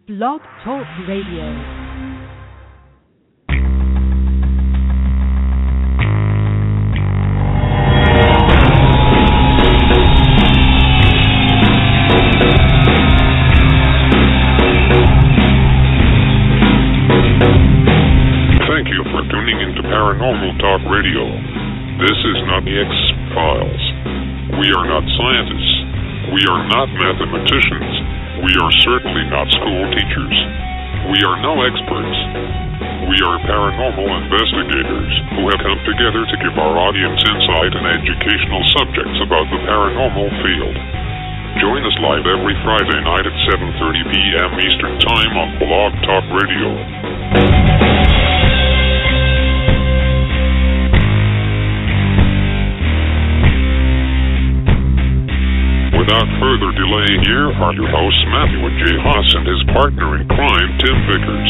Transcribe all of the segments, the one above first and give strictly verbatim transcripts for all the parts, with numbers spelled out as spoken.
Blog Talk Radio. Paranormal Talk Radio. This is not the X-Files. We are not scientists. We are not mathematicians. We are certainly not school teachers. We are no experts. We are paranormal investigators who have come together to give our audience insight and educational subjects about the paranormal field. Join us live every Friday night at seven thirty p.m. Eastern Time on Blog Talk Radio. Without further delay, here are your hosts, Matthew and Jay Haas, and his partner in crime, Tim Vickers.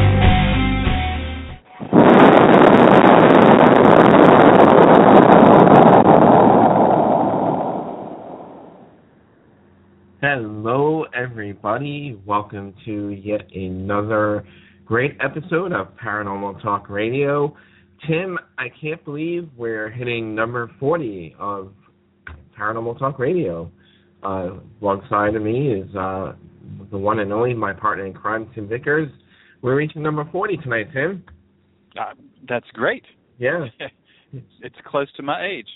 Hello, everybody. Welcome to yet another great episode of Paranormal Talk Radio. Tim, I can't believe we're hitting number forty of Paranormal Talk Radio. Uh, alongside of me is uh, the one and only, my partner in crime, Tim Vickers. We're reaching number forty tonight, Tim. Uh, that's great. Yeah. It's close to my age.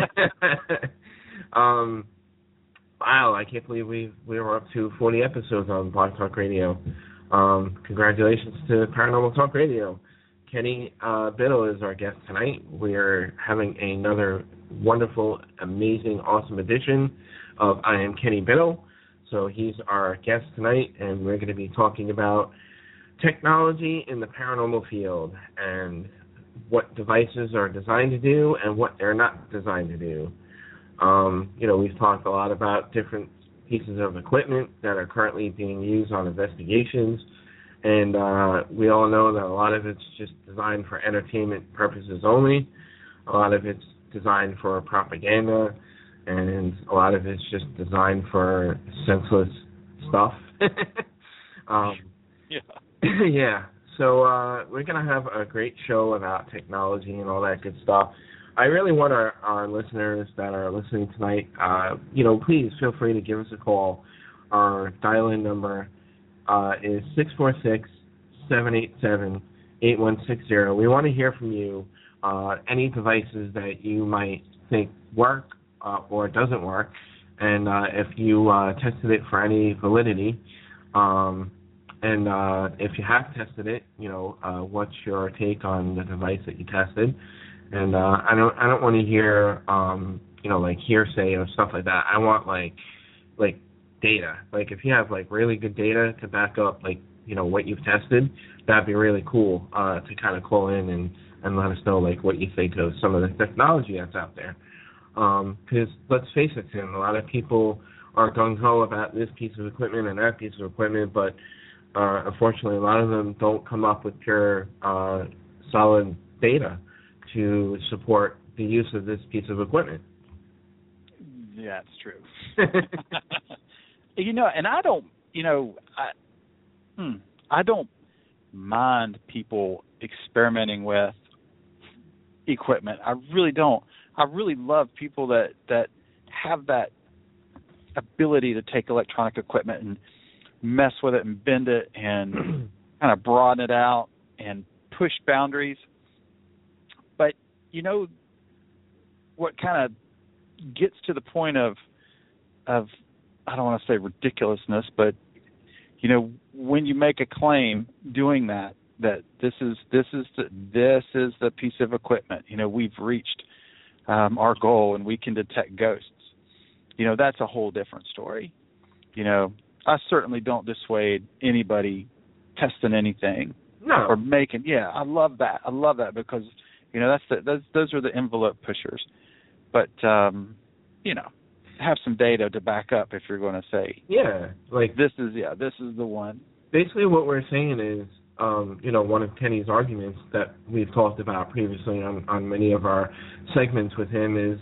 um, wow, I can't believe we we were up to forty episodes on Blog Talk Radio. Um, congratulations to Paranormal Talk Radio. Kenny uh, Biddle is our guest tonight. We're having another wonderful, amazing, awesome edition of I Am Kenny Biddle. So he's our guest tonight, and we're going to be talking about technology in the paranormal field and what devices are designed to do and what they're not designed to do. Um, you know, we've talked a lot about different pieces of equipment that are currently being used on investigations, and uh, we all know that a lot of it's just designed for entertainment purposes only. A lot of it's designed for propaganda, and a lot of it's just designed for senseless stuff. um, yeah. yeah. So uh, we're going to have a great show about technology and all that good stuff. I really want our, our listeners that are listening tonight, uh, you know, please feel free to give us a call. Our dial-in number uh, is six four six, seven eight seven, eight one six zero. We want to hear from you. Uh, any devices that you might think work uh, or doesn't work, and uh, if you uh, tested it for any validity, um, and uh, if you have tested it, you know, uh, what's your take on the device that you tested? And uh, I don't, I don't want to hear, um, you know, like hearsay or stuff like that. I want like, like data. Like if you have like really good data to back up, like you know what you've tested, that'd be really cool uh, to kind of call in and. and let us know, like, what you think of some of the technology that's out there. Because, um, let's face it, Tim, a lot of people are gung-ho about this piece of equipment and that piece of equipment, but uh, unfortunately, a lot of them don't come up with pure, uh, solid data to support the use of this piece of equipment. Yeah, it's true. you know, and I don't, you know, I, hmm, I don't mind people experimenting with equipment. I really don't. I really love people that, that have that ability to take electronic equipment and mess with it and bend it and kind of broaden it out and push boundaries. But, you know, what kind of gets to the point of, of I don't want to say ridiculousness, but, you know, when you make a claim doing that, that this is this is the, this is the piece of equipment. You know, we've reached um, our goal and we can detect ghosts. You know, that's a whole different story. You know, I certainly don't dissuade anybody testing anything no. or making. Yeah, I love that. I love that because you know that's the those, those are the envelope pushers. But um, you know, have some data to back up if you're going to say. Yeah, like this is yeah this is the one. Basically, what we're saying is. Um, you know, one of Kenny's arguments that we've talked about previously on, on many of our segments with him is,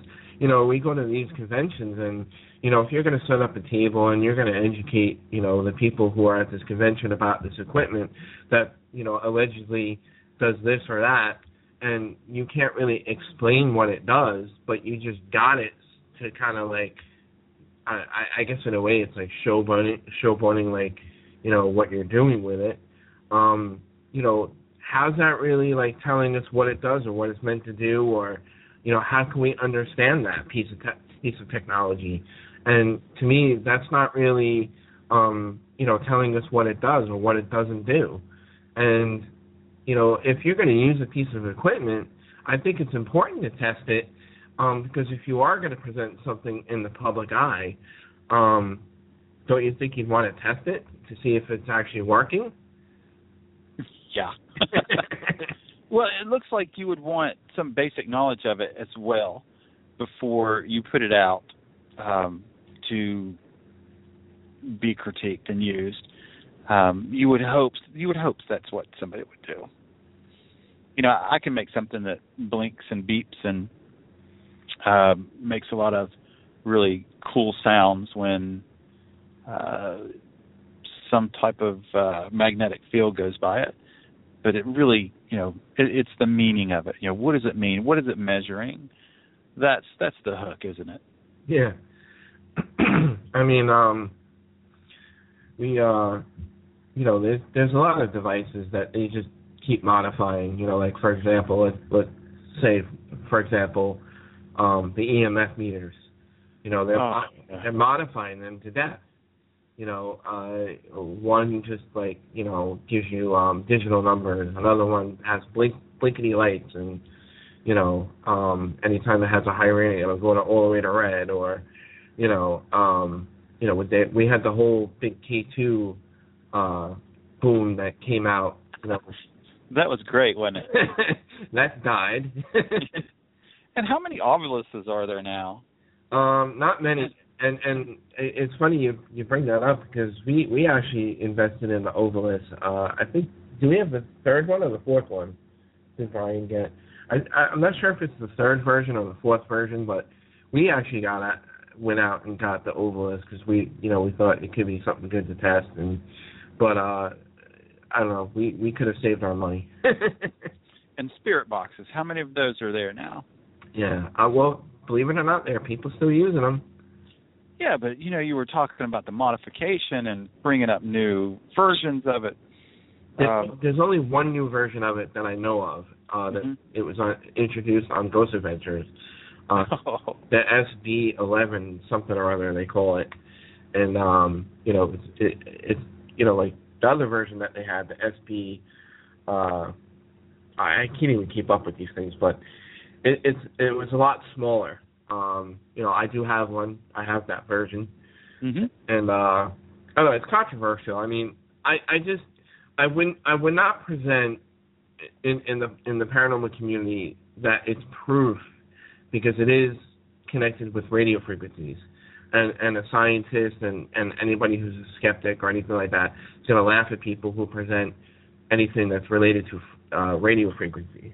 you know, we go to these conventions and, you know, if you're going to set up a table and you're going to educate, you know, the people who are at this convention about this equipment that, you know, allegedly does this or that, and you can't really explain what it does, but you just got it to kind of like, I, I guess in a way it's like showboating, showboating like, you know, what you're doing with it. Um, you know, how's that really like telling us what it does or what it's meant to do, or, you know, how can we understand that piece of te- piece of technology? And to me, that's not really, um, you know, telling us what it does or what it doesn't do. And, you know, if you're going to use a piece of equipment, I think it's important to test it, um, because if you are going to present something in the public eye, um, don't you think you'd want to test it to see if it's actually working? Yeah. Well, it looks like you would want some basic knowledge of it as well before you put it out um, to be critiqued and used. Um, you would hope you would hope that's what somebody would do. You know, I can make something that blinks and beeps and uh, makes a lot of really cool sounds when uh, some type of uh, magnetic field goes by it. But it really, you know, it, it's the meaning of it. You know, what does it mean? What is it measuring? That's that's the hook, isn't it? Yeah. I mean, um, we, uh, you know, there's there's a lot of devices that they just keep modifying. You know, like for example, let's, let's say, for example, um, the E M F meters. You know, they're oh, yeah. they're modifying them to death. You know, uh, one just like, you know, gives you um, digital numbers. Another one has blink, blinkety lights, and, you know, um, anytime it has a high rating, it'll go to all the way to red. Or, you know, um, you know, with the, we had the whole big K two uh, boom that came out. You know. That was great, wasn't it? That died. And how many Ovuluses are there now? Um, not many. And and it's funny you you bring that up because we, we actually invested in the Ovilus. Uh, I think, do we have the third one or the fourth one? Did Brian get? I, I'm not sure if it's the third version or the fourth version, but we actually got at, went out and got the Ovilus because we you know we thought it could be something good to test. And but uh, I don't know, we, we could have saved our money. And spirit boxes, how many of those are there now? Yeah, uh, well, believe it or not, there are people still using them. Yeah, but, you know, you were talking about the modification and bringing up new versions of it. Um, There's only one new version of it that I know of. Uh, that mm-hmm. It was on, introduced on Ghost Adventures. Uh, oh. The S B eleven something or other they call it, and um, you know it's it, it's you know like the other version that they had, the S B. Uh, I can't even keep up with these things, but it, it's it was a lot smaller. Um, you know, I do have one. I have that version, mm-hmm. and uh, I don't know. It's controversial. I mean, I, I just I wouldn't I would not present in, in the in the paranormal community that it's proof, because it is connected with radio frequencies, and and a scientist and, and anybody who's a skeptic or anything like that is going to laugh at people who present anything that's related to uh, radio frequencies.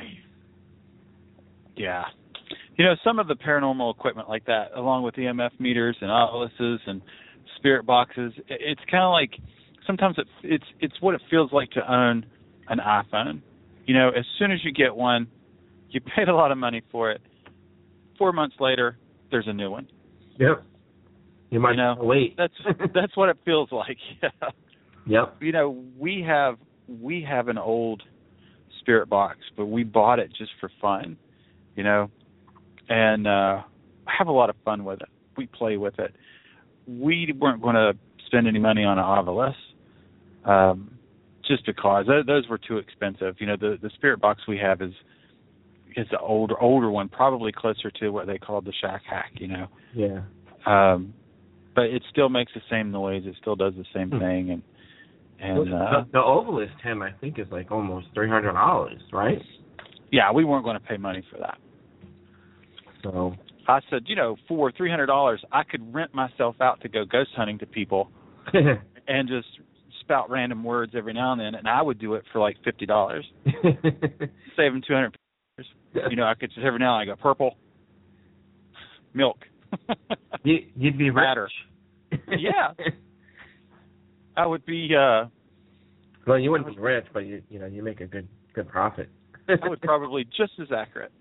Yeah. You know, some of the paranormal equipment like that, along with E M F meters and Ovuluses and spirit boxes, it's kind of like sometimes it, it's it's what it feels like to own an iPhone. You know, as soon as you get one, you paid a lot of money for it. Four months later, there's a new one. Yep. You might you know, wait. That's that's what it feels like. Yep. You know, we have we have an old spirit box, but we bought it just for fun. You know. And uh, have a lot of fun with it. We play with it. We weren't going to spend any money on an Ovilus, um, just because th- those were too expensive. You know, the, the spirit box we have is is the older older one, probably closer to what they called the Shack Hack. You know. Yeah. Um, but it still makes the same noise. It still does the same hmm. thing. And and well, uh, the, the Ovilus Tim, I think, is like almost three hundred dollars, right? Yeah, we weren't going to pay money for that. So I said, you know, for three hundred dollars, I could rent myself out to go ghost hunting to people and just spout random words every now and then, and I would do it for like fifty dollars, save them two hundred dollars. You know, I could just every now and then I go purple. milk. you, you'd be Matter. rich. Yeah. I would be. Uh, well, you wouldn't be rich, but you you know you make a good good profit. I would probably just as accurate.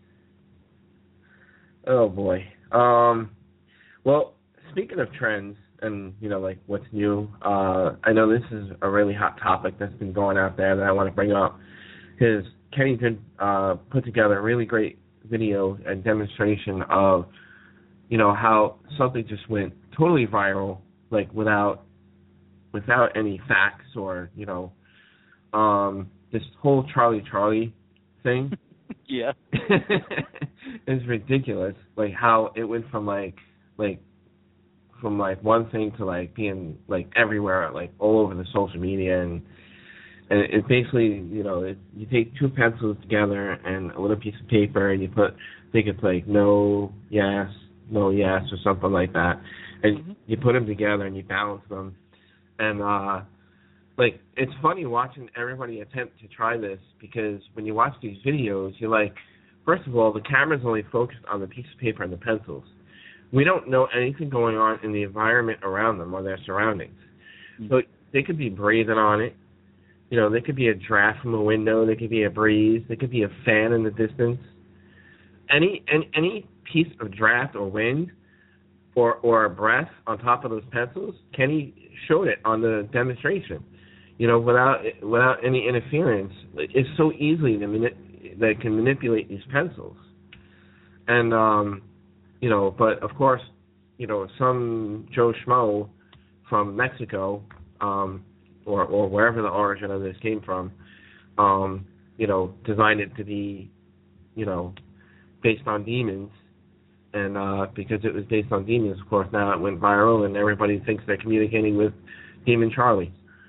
Oh boy. Um. Well, speaking of trends and you know like what's new, uh, I know this is a really hot topic that's been going out there that I want to bring up. Because Kenny did uh, put together a really great video and demonstration of you know how something just went totally viral, like without without any facts or you know um, this whole Charlie Charlie thing. Yeah. It's ridiculous, like how it went from like like from like one thing to like being like everywhere, like all over the social media, and and it basically you know it, you take two pencils together and a little piece of paper and you put I think it's like no yes no yes or something like that, and mm-hmm. you put them together and you balance them, and uh like it's funny watching everybody attempt to try this, because when you watch these videos you're like, first of all, the camera's only focused on the piece of paper and the pencils. We don't know anything going on in the environment around them or their surroundings. Mm-hmm. So they could be breathing on it. You know, there could be a draft from a window. There could be a breeze. There could be a fan in the distance. Any any, any piece of draft or wind or, or a breath on top of those pencils, Kenny showed it on the demonstration. You know, without without any interference. It's so easily to mani- that can manipulate these pencils. And, um, you know, but of course, you know, some Joe Schmo from Mexico, um, or, or wherever the origin of this came from, um, you know, designed it to be, you know, based on demons. And uh, because it was based on demons, of course, now it went viral and everybody thinks they're communicating with Demon Charlie.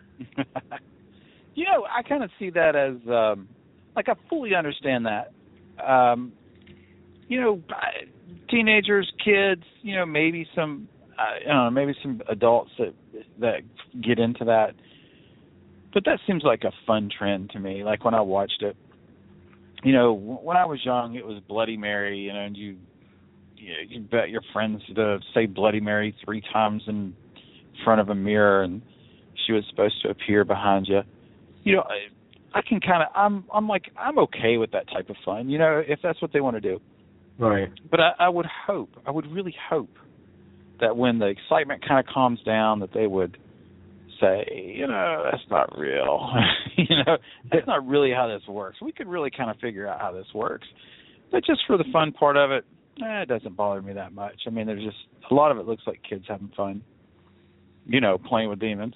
You know, I kind of see that as, um, like, I fully understand that. Um, you know, teenagers, kids, you know, maybe some, I don't know, maybe some adults that that get into that. But that seems like a fun trend to me. Like when I watched it, you know, when I was young, it was Bloody Mary, you know, and you, you, know, you bet your friends to say Bloody Mary three times in front of a mirror, and she was supposed to appear behind you. You know, I, I can kind of, I'm, I'm like, I'm okay with that type of fun, you know, if that's what they want to do. Right. But I, I would hope, I would really hope that when the excitement kind of calms down, that they would say, you know, that's not real. you know, that's not really how this works. We could really kind of figure out how this works. But just for the fun part of it, eh, it doesn't bother me that much. I mean, there's just, a lot of it looks like kids having fun. You know, playing with demons.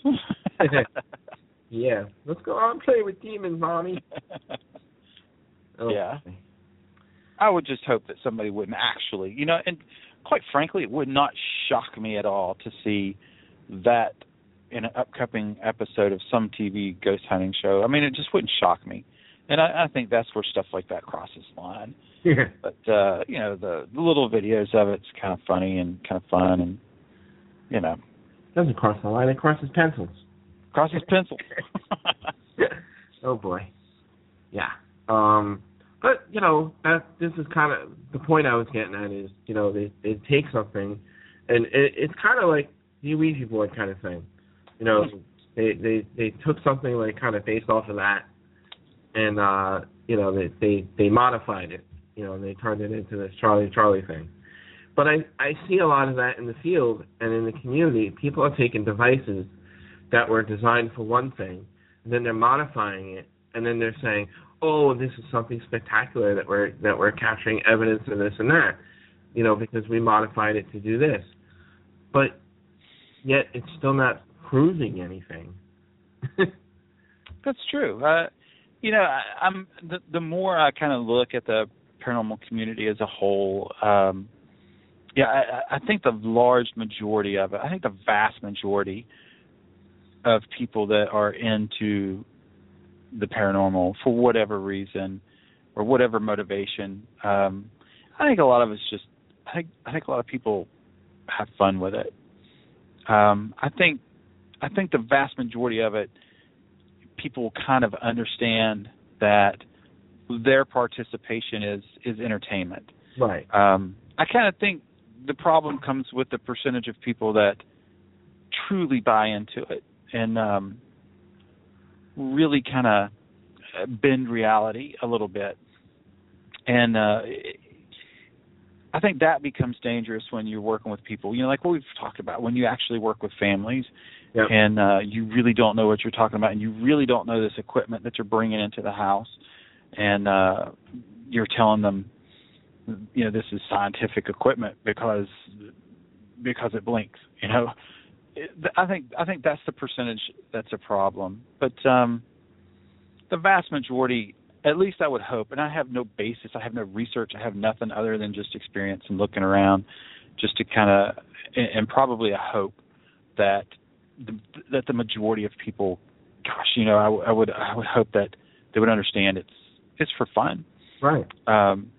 Yeah. Let's go out and play with demons, Mommy. Oh. Yeah. I would just hope that somebody wouldn't actually, you know, and quite frankly, it would not shock me at all to see that in an upcoming episode of some T V ghost hunting show. I mean, it just wouldn't shock me. And I, I think that's where stuff like that crosses the line. Yeah. But, uh, you know, the, the little videos of it's kind of funny and kind of fun and, you know. Doesn't cross the line, it crosses pencils. Crosses pencils. Oh, boy. Yeah. Um, but, you know, that, this is kind of, the point I was getting at is, you know, they, they take something, and it, it's kind of like the Ouija board kind of thing. You know, they, they, they took something, like, kind of based off of that, and, uh, you know, they, they, they modified it, you know, and they turned it into this Charlie Charlie thing. But I, I see a lot of that in the field and in the community. People are taking devices that were designed for one thing, and then they're modifying it, and then they're saying, oh, this is something spectacular that we're that we're capturing evidence of this and that, you know, because we modified it to do this. But yet it's still not proving anything. That's true. Uh, you know, I, I'm the, the more I kind of look at the paranormal community as a whole, um, yeah, I, I think the large majority of it, I think the vast majority of people that are into the paranormal for whatever reason or whatever motivation, um, I think a lot of it's just, I think I think a lot of people have fun with it. Um, I think I think the vast majority of it, people kind of understand that their participation is is entertainment. Right. Um, I kind of think the problem comes with the percentage of people that truly buy into it and um, really kind of bend reality a little bit. And uh, I think that becomes dangerous when you're working with people, you know, like what we've talked about, when you actually work with families. Yep. And uh, you really don't know what you're talking about, and you really don't know this equipment that you're bringing into the house, and uh, you're telling them, you know, this is scientific equipment because because it blinks. You know, it, I think I think that's the percentage that's a problem. But um, the vast majority, at least I would hope, and I have no basis, I have no research, I have nothing other than just experience and looking around, just to kind of, and, and probably a hope that. The, that the majority of people, gosh, you know, I, I would I would hope that they would understand it's it's for fun, right? Um,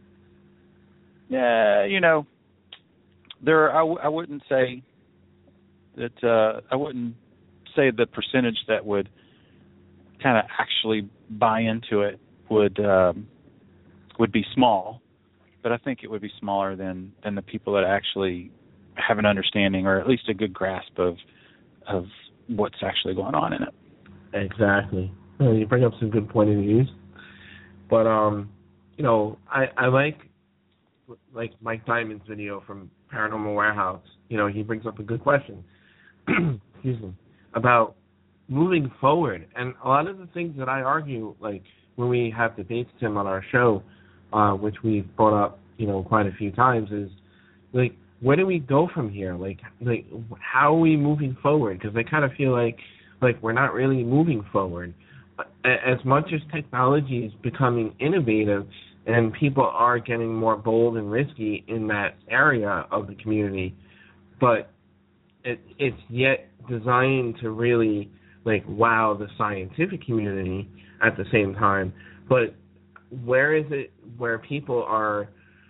yeah, you know, there I, w- I wouldn't say that uh, I wouldn't say the percentage that would kind of actually buy into it would um, would be small, but I think it would be smaller than than the people that actually have an understanding or at least a good grasp of. of what's actually going on in it. Exactly. Well, you bring up some good point of views. But, um, you know, I, I like like Mike Diamond's video from Paranormal Warehouse. You know, he brings up a good question. Excuse me. About moving forward. And a lot of the things that I argue, like when we have debates with him on our show, uh, which we've brought up, you know, quite a few times, is like, where do we go from here? Like, like how are we moving forward? Because I kind of feel like, like we're not really moving forward. As much as technology is becoming innovative and people are getting more bold and risky in that area of the community, but it, it's yet designed to really, like, wow the scientific community at the same time. But where is it where people are...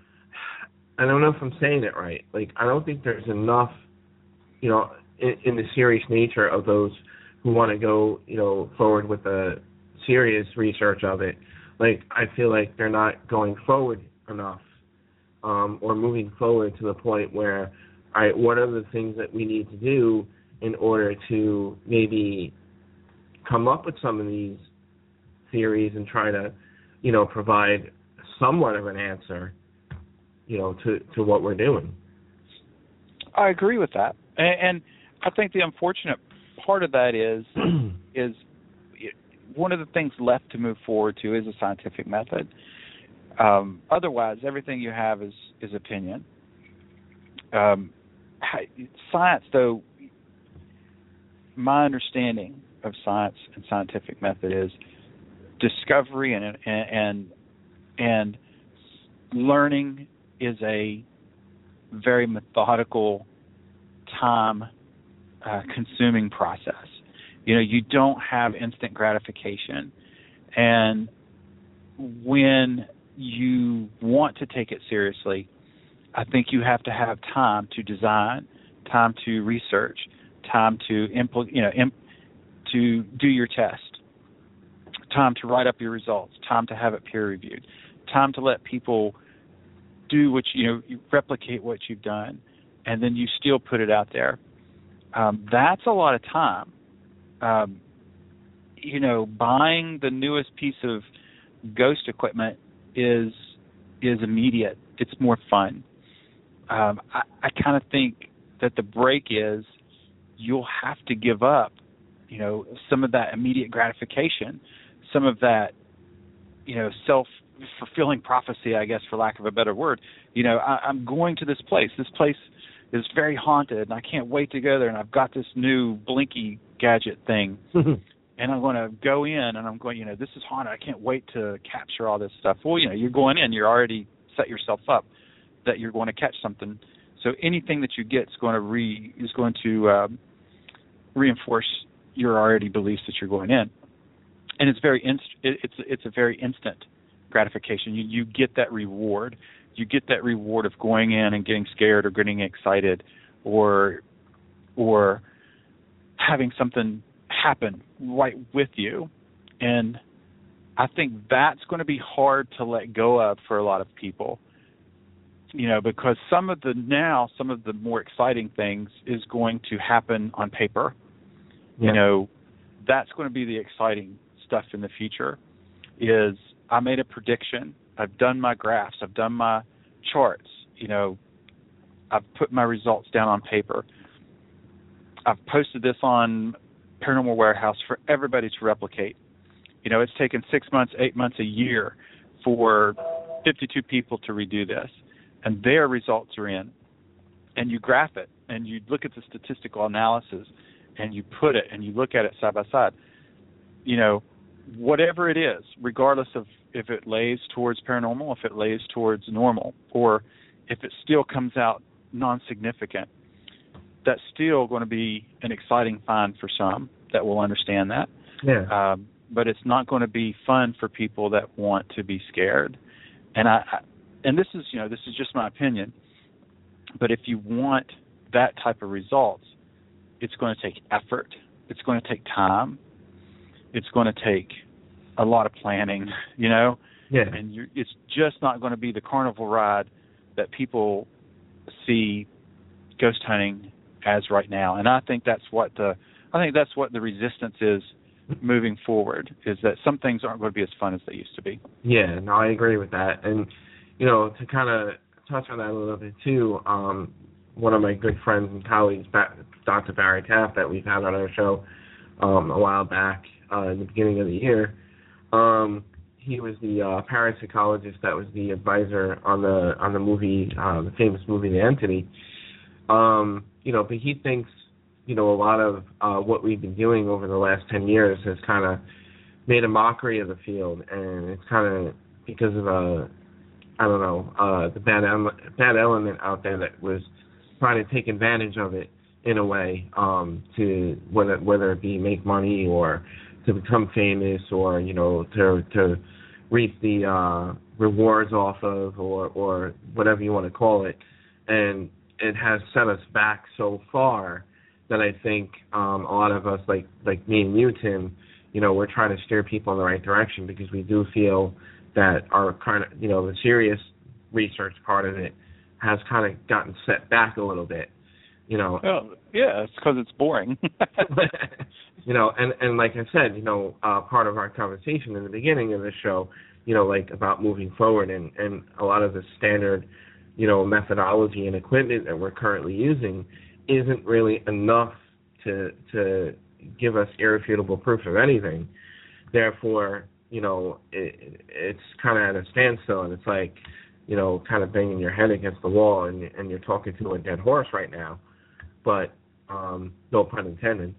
I don't know if I'm saying it right. Like, I don't think there's enough, you know, in, in the serious nature of those who want to go, you know, forward with the serious research of it. Like, I feel like they're not going forward enough, um, or moving forward to the point where, all right, what are the things that we need to do in order to maybe come up with some of these theories and try to, you know, provide somewhat of an answer, you know, to, to what we're doing. I agree with that. And, and I think the unfortunate part of that is is one of the things left to move forward to is a scientific method. Um, otherwise, everything you have is, is opinion. Um, science, though, my understanding of science and scientific method is discovery and and and learning is a very methodical, time-consuming uh, process. You know, you don't have instant gratification. And when you want to take it seriously, I think you have to have time to design, time to research, time to impl- you know, imp- to do your test, time to write up your results, time to have it peer-reviewed, time to let people do what you know, you replicate what you've done, and then you still put it out there. Um, that's a lot of time. Um, you know, buying the newest piece of ghost equipment is is immediate. It's more fun. Um, I, I kind of think that the break is you'll have to give up, you know, some of that immediate gratification, some of that, you know, self fulfilling prophecy, I guess, for lack of a better word. You know, I, I'm going to this place. This place is very haunted, and I can't wait to go there. And I've got this new blinky gadget thing, and I'm going to go in, and I'm going, you know, this is haunted. I can't wait to capture all this stuff. Well, you know, you're going in. You're already set yourself up that you're going to catch something. So anything that you get is going to re is going to um, reinforce your already beliefs that you're going in, and it's very inst- it's it's a very instant gratification. You you get that reward. You get that reward of going in and getting scared or getting excited, or or having something happen right with you. And I think that's going to be hard to let go of for a lot of people. you know, because some of the now, some of the more exciting things is going to happen on paper. Yeah. You know, that's going to be the exciting stuff in the future. Is I made a prediction. I've done my graphs. I've done my charts. You know, I've put my results down on paper. I've posted this on Paranormal Warehouse for everybody to replicate. You know, it's taken six months, eight months, a year for fifty-two people to redo this, and their results are in. And you graph it, and you look at the statistical analysis, and you put it, and you look at it side by side. You know, whatever it is, regardless of if it lays towards paranormal, if it lays towards normal, or if it still comes out non-significant, that's still going to be an exciting find for some that will understand that. Yeah. Um, but it's not going to be fun for people that want to be scared. And I, I, and this is, you know, this is just my opinion. But if you want that type of results, it's going to take effort. It's going to take time. It's going to take a lot of planning, you know. Yeah. And you're, it's just not going to be the carnival ride that people see ghost hunting as right now. And I think that's what the I think that's what the resistance is moving forward, is that some things aren't going to be as fun as they used to be. Yeah, no, I agree with that. And, you know, to kind of touch on that a little bit too, um, one of my good friends and colleagues, Doctor Barry Taft, that we've had on our show um, a while back uh, in the beginning of the year, um, he was the uh, parapsychologist that was the advisor on the on the movie, uh, the famous movie The Entity. Um, you know, but he thinks, you know, a lot of uh, what we've been doing over the last ten years has kind of made a mockery of the field, and it's kind of because of a, I don't know, uh, the bad ele- bad element out there that was trying to take advantage of it in a way, um, to whether whether it be make money or to become famous or, you know, to to reap the uh, rewards off of, or or whatever you want to call it, and it has set us back so far that I think um, a lot of us, like like me and you, Tim, you know, we're trying to steer people in the right direction, because we do feel that our kind of, you know, the serious research part of it has kind of gotten set back a little bit, you know. Oh, yeah, it's because it's boring. You know, and, and like I said, you know, uh, part of our conversation in the beginning of the show, you know, like about moving forward, and, and a lot of the standard, you know, methodology and equipment that we're currently using isn't really enough to to give us irrefutable proof of anything. Therefore, you know, it, it's kind of at a standstill, and it's like, you know, kind of banging your head against the wall, and, and you're talking to a dead horse right now. But um, no pun intended.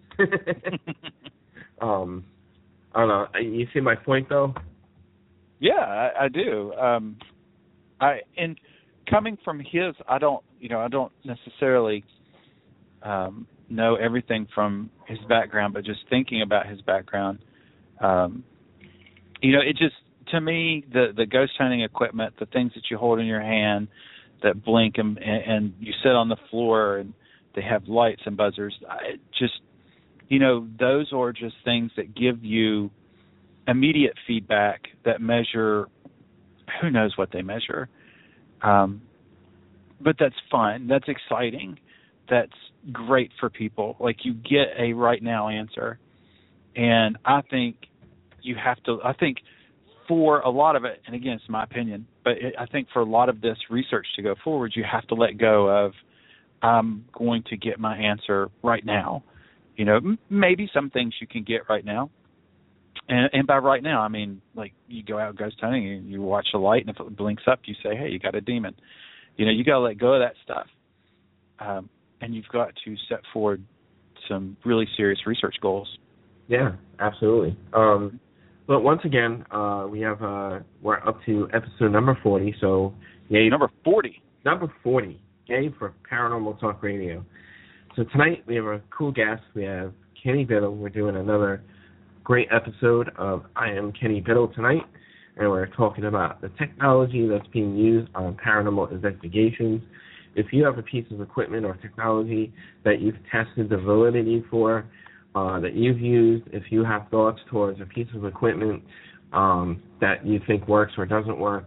um, I don't know. You see my point, though? Yeah, I, I do. Um, I and coming from his, I don't, you know, I don't necessarily um, know everything from his background, but just thinking about his background, um, you know, it just, to me, the the ghost hunting equipment, the things that you hold in your hand that blink and, and you sit on the floor and they have lights and buzzers, I just, you know, those are just things that give you immediate feedback that measure, who knows what they measure. Um, but that's fun. That's exciting. That's great for people. Like, you get a right now answer. And I think you have to, I think for a lot of it, and again, it's my opinion, but it, I think for a lot of this research to go forward, you have to let go of, I'm going to get my answer right now. You know, m- maybe some things you can get right now. And, and by right now, I mean, like, you go out ghost hunting and you watch a light, and if it blinks up, you say, hey, you got a demon. You know, you got to let go of that stuff. Um, and you've got to set forward some really serious research goals. Yeah, absolutely. Um, but once again, uh, we have, uh, we're up to episode number forty, so yay. Number forty. Number forty, yay for Paranormal Talk Radio. So tonight we have a cool guest. We have Kenny Biddle. We're doing another great episode of I Am Kenny Biddle tonight, and we're talking about the technology that's being used on paranormal investigations. If you have a piece of equipment or technology that you've tested the validity for, uh, that you've used, if you have thoughts towards a piece of equipment um, that you think works or doesn't work,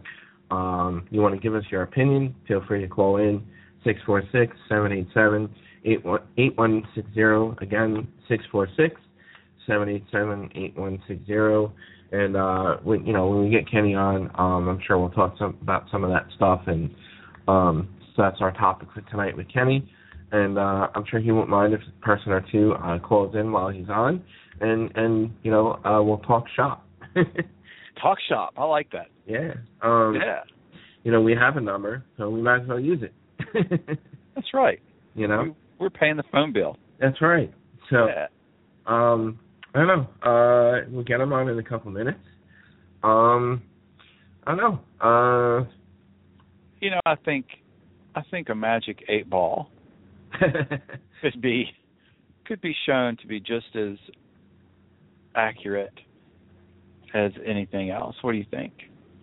Um, you want to give us your opinion, feel free to call in six four six, seven eight seven, eight one six zero. Again, six four six, seven eight seven, eight one six zero. And, uh, we, you know, when we get Kenny on, um, I'm sure we'll talk some, about some of that stuff. And um, so that's our topic for tonight with Kenny. And uh, I'm sure he won't mind if a person or two uh, calls in while he's on. And, and you know, uh, we'll talk shop. Talk shop. I like that. Yeah. Um, yeah. You know, we have a number, so we might as well use it. That's right. You know? We, we're paying the phone bill. That's right. So, yeah. um, I don't know. Uh, we'll get him on in a couple minutes. Um, I don't know. Uh, you know, I think, I think a magic eight ball could be, could be shown to be just as accurate as anything else. What do you think?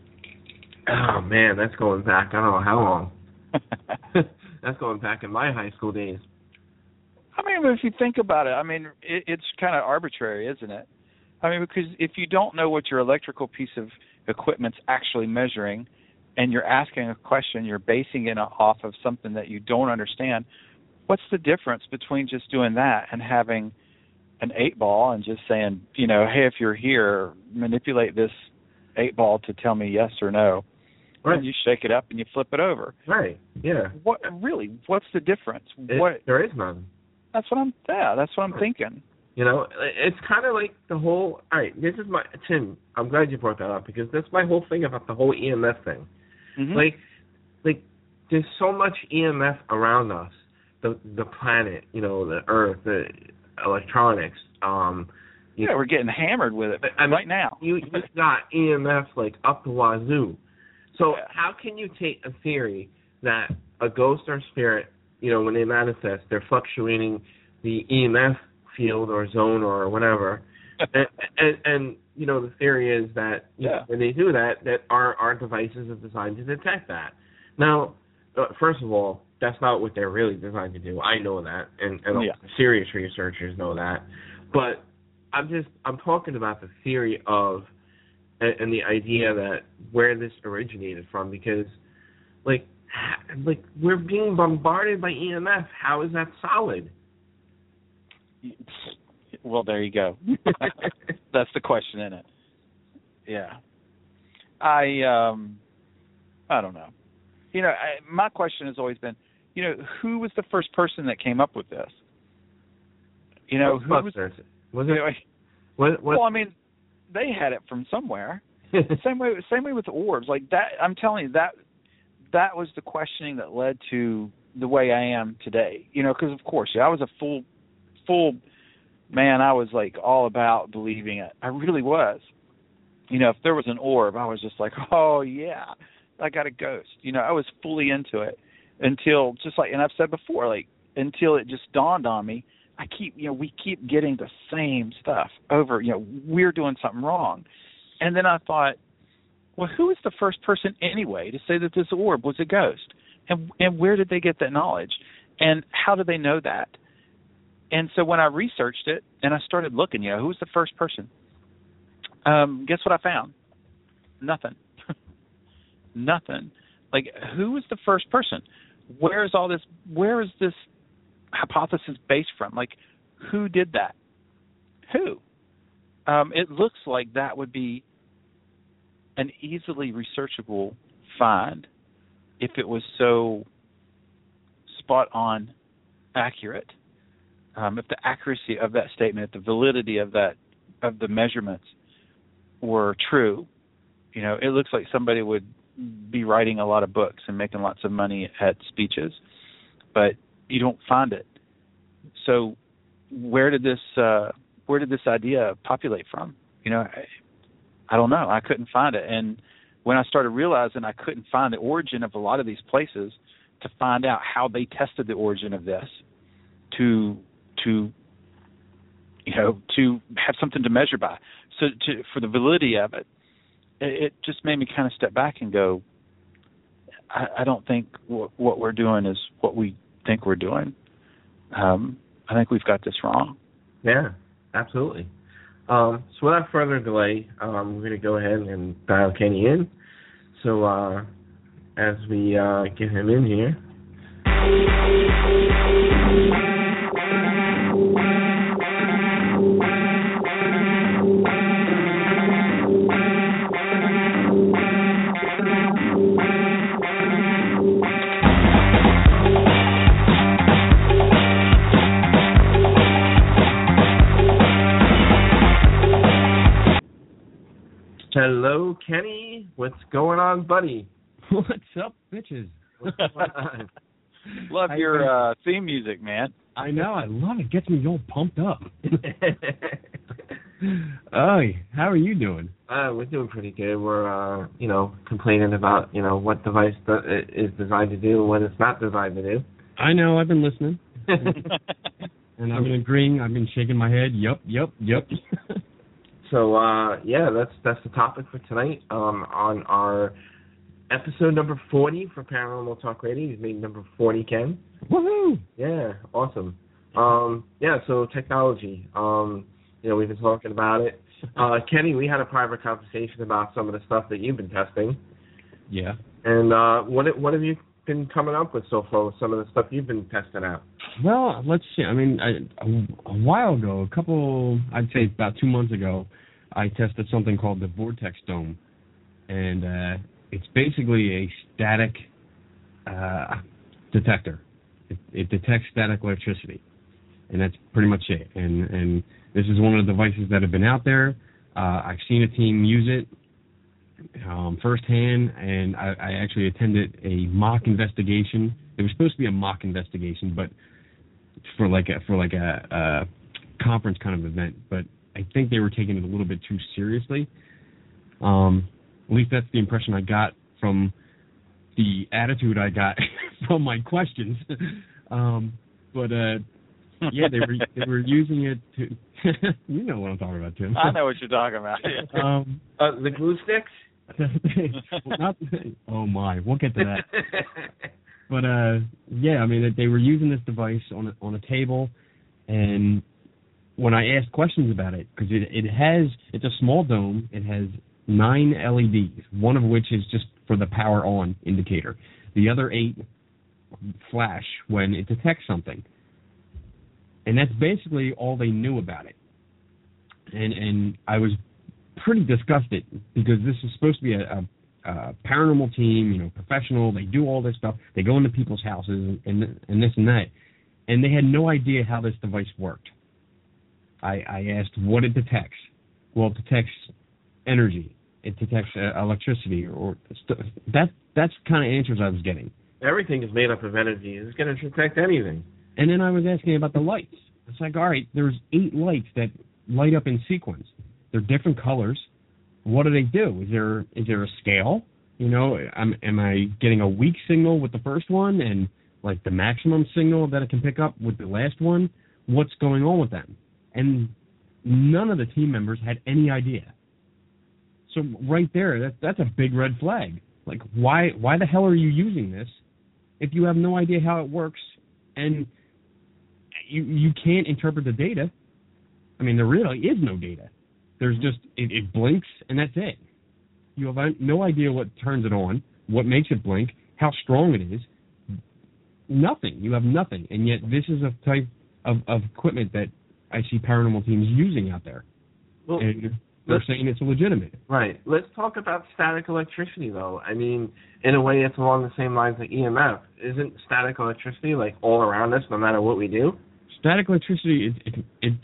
Oh man, that's going back. I don't know how long. That's going back in my high school days. I mean, if you think about it, I mean, it, it's kind of arbitrary, isn't it? I mean, because if you don't know what your electrical piece of equipment's actually measuring, and you're asking a question, you're basing it off of something that you don't understand, what's the difference between just doing that and having an eight ball and just saying, you know, hey, if you're here, manipulate this eight ball to tell me yes or no. Right. And you shake it up and you flip it over. Right. Yeah. What really? What's the difference? It, what? There is none. That's what I'm. Yeah, that's what I'm thinking. You know, it's kind of like the whole. All right, this is my Tim. I'm glad you brought that up because that's my whole thing about the whole E M F thing. Mm-hmm. Like, like there's so much E M F around us. The the planet, you know, the Earth, the electronics. Um, yeah, know, we're getting hammered with it I mean, right now. you you got E M F like up the wazoo. So yeah. how can you take a theory that a ghost or spirit, you know, when they manifest, they're fluctuating the E M F field or zone or whatever, and, and and you know the theory is that you yeah. know, when they do that, that our our devices are designed to detect that. Now, uh, first of all, that's not what they're really designed to do. I know that, and, and yeah. serious researchers know that. But I'm just I'm talking about the theory of and, and the idea that where this originated from, because like like we're being bombarded by E M F. How is that solid? Well, there you go. That's the question, isn't it? Yeah. I um I don't know. You know, I, my question has always been, you know, who was the first person that came up with this? You know, who was, was it? You know, what, what? Well, I mean, they had it from somewhere. same way, same way with the orbs. Like that, I'm telling you that that was the questioning that led to the way I am today. You know, because of course, yeah, I was a full, full man. I was like all about believing it. I really was. You know, if there was an orb, I was just like, oh yeah, I got a ghost. You know, I was fully into it until just like, and I've said before, like until it just dawned on me. I keep, you know, we keep getting the same stuff over, you know, we're doing something wrong. And then I thought, well, who was the first person anyway to say that this orb was a ghost? And and where did they get that knowledge? And how did they know that? And so when I researched it and I started looking, you know, who was the first person? Um, guess what I found? Nothing. Nothing. Like, who was the first person? Where is all this, where is this hypothesis based from? Like, who did that? Who? Um, it looks like that would be an easily researchable find if it was so spot on accurate. Um, if the accuracy of that statement, if the validity of that of the measurements were true, you know, it looks like somebody would be writing a lot of books and making lots of money at speeches, but you don't find it. So where did this uh, where did this idea populate from? You know, I, I don't know. I couldn't find it. And when I started realizing I couldn't find the origin of a lot of these places, to find out how they tested the origin of this, to to you know to have something to measure by, so to, for the validity of it, it, it just made me kind of step back and go, I, I don't think w- what we're doing is what we think we're doing. Um, I think we've got this wrong. Yeah, absolutely. Um, so without further delay, um, we're going to go ahead and dial Kenny in. So uh, as we uh, get him in here. Hello, Kenny. What's going on, buddy? What's up, bitches? What's going on? Love your uh, theme music, man. I know. I love it. Gets me all pumped up. Oh, how are you doing? Uh, we're doing pretty good. We're, uh, you know, complaining about, you know, what device do- is designed to do and what it's not designed to do. I know. I've been listening. And I've been agreeing. I've been shaking my head. Yup, yup, yup. So, uh, yeah, that's that's the topic for tonight. Um, on our episode number forty for Paranormal Talk Radio. We've made number forty, Ken. Woohoo! Yeah, awesome. Um, yeah, so technology. Um, you know, we've been talking about it. Uh, Kenny, we had a private conversation about some of the stuff that you've been testing. Yeah. And uh, what what have you been coming up with so far with some of the stuff you've been testing out? Well, let's see. I mean, I, a, a while ago, a couple, I'd say about two months ago, I tested something called the Vortex Dome. And uh, it's basically a static uh, detector. It, it detects static electricity. And that's pretty much it. And, and this is one of the devices that have been out there. Uh, I've seen a team use it um, firsthand, and I, I actually attended a mock investigation. It was supposed to be a mock investigation, but for like a, for like a, a conference kind of event. But I think they were taking it a little bit too seriously. Um, at least that's the impression I got from the attitude I got from my questions. um, but uh, yeah, they were they were using it to. You know what I'm talking about, Tim. I know what you're talking about. um, uh, the glue sticks. well, not, oh my, we'll get to that. But uh, yeah, I mean, they were using this device on a, on a table, and when I asked questions about it, because it it has it's a small dome, it has nine L E Ds, one of which is just for the power on indicator. The other eight flash when it detects something. And that's basically all they knew about it. And and I was pretty disgusted because this is supposed to be a, a, a paranormal team, you know, professional. They do all this stuff. They go into people's houses and, and, and this and that. And they had no idea how this device worked. I, I asked what it detects. Well, it detects energy. It detects uh, electricity. or st- that That's the kind of answers I was getting. Everything is made up of energy. It's going to detect anything. And then I was asking about the lights. It's like, all right, there's eight lights that light up in sequence. They're different colors. What do they do? Is there is there a scale? You know, am, am I getting a weak signal with the first one and like the maximum signal that it can pick up with the last one? What's going on with them? And none of the team members had any idea. So right there, that, that's a big red flag. Like, why why the hell are you using this if you have no idea how it works and you you can't interpret the data? I mean, there really is no data. There's just, it, it blinks and that's it. You have no idea what turns it on, what makes it blink, how strong it is. Nothing. You have nothing. And yet this is a type of, of equipment that I see paranormal teams using out there. Well, and they're saying it's legitimate. Right. Let's talk about static electricity, though. I mean, in a way, it's along the same lines like E M F. Isn't static electricity, like, all around us no matter what we do? Static electricity, it, it, it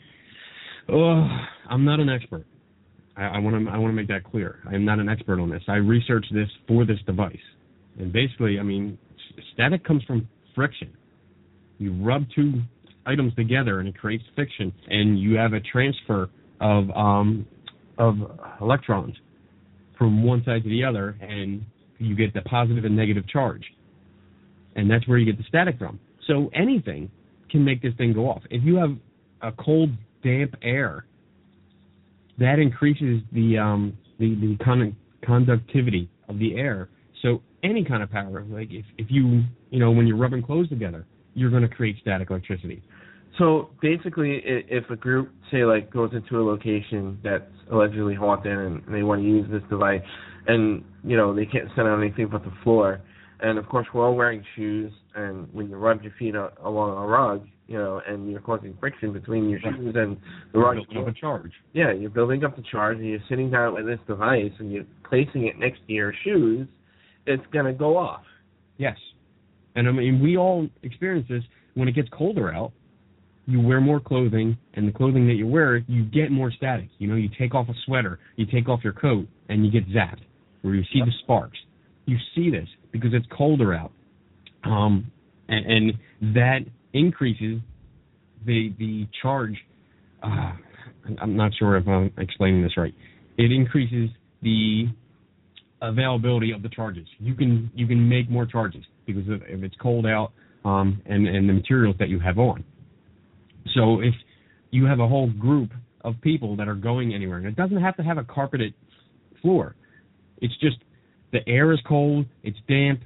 oh, I'm not an expert. I want to I want to make that clear. I am not an expert on this. I researched this for this device. And basically, I mean, static comes from friction. You rub two items together and it creates friction, and you have a transfer of um, of electrons from one side to the other, and you get the positive and negative charge. And that's where you get the static from. So anything can make this thing go off. If you have a cold, damp air, that increases the um, the, the con- conductivity of the air. So any kind of power, like if, if you, you know, when you're rubbing clothes together, you're going to create static electricity. So basically, if a group, say, like, goes into a location that's allegedly haunted and they want to use this device, and, you know, they can't stand on anything but the floor, and, of course, we're all wearing shoes, and when you rub your feet along a rug, you know, and you're causing friction between your shoes and the rug. You're building up a charge. Yeah, you're building up the charge, and you're sitting down with this device, and you're placing it next to your shoes, it's going to go off. Yes. And, I mean, we all experience this. When it gets colder out, you wear more clothing, and the clothing that you wear, you get more static. You know, you take off a sweater, you take off your coat, and you get zapped, where you see yep. the sparks. You see this because it's colder out. Um, and, and that increases the the charge. Uh, I'm not sure if I'm explaining this right. It increases the availability of the charges. You can you can make more charges because if, if it's cold out um, and, and the materials that you have on. So if you have a whole group of people that are going anywhere, and it doesn't have to have a carpeted floor. It's just the air is cold, it's damp.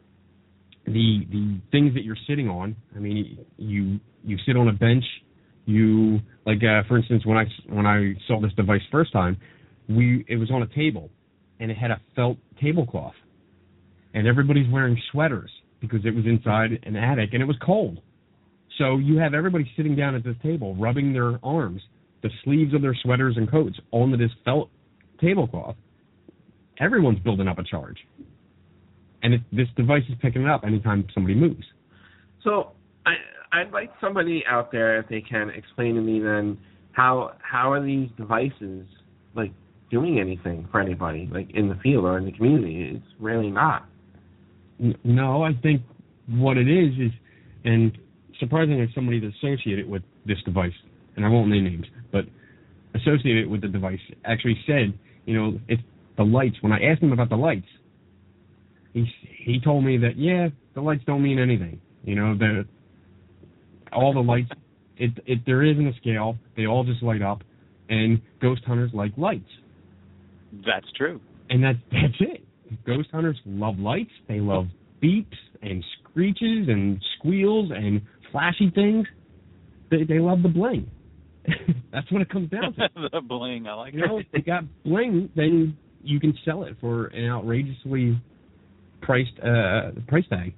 The the things that you're sitting on, I mean, you you sit on a bench. You like, uh, for instance, when I when I saw this device first time, we it was on a table, and it had a felt tablecloth, and everybody's wearing sweaters because it was inside an attic and it was cold. So you have everybody sitting down at this table, rubbing their arms, the sleeves of their sweaters and coats onto this felt tablecloth. Everyone's building up a charge. And it, this device is picking it up anytime somebody moves. So I, I'd like somebody out there, if they can, explain to me then how how are these devices, like, doing anything for anybody, like, in the field or in the community? It's really not. No, I think what it is is, and surprisingly, somebody that's associated with this device, and I won't name names, but associated with the device, actually said, you know, it's the lights. When I asked him about the lights, he he told me that, yeah, the lights don't mean anything. You know, the all the lights, it, it there isn't a scale. They all just light up, and ghost hunters like lights. That's true. And that that's it. Ghost hunters love lights. They love beeps and screeches and squeals and flashy things. They they love the bling. That's what it comes down to. The bling, I like you know, it. if you got bling, then you can sell it for an outrageously priced uh, price tag.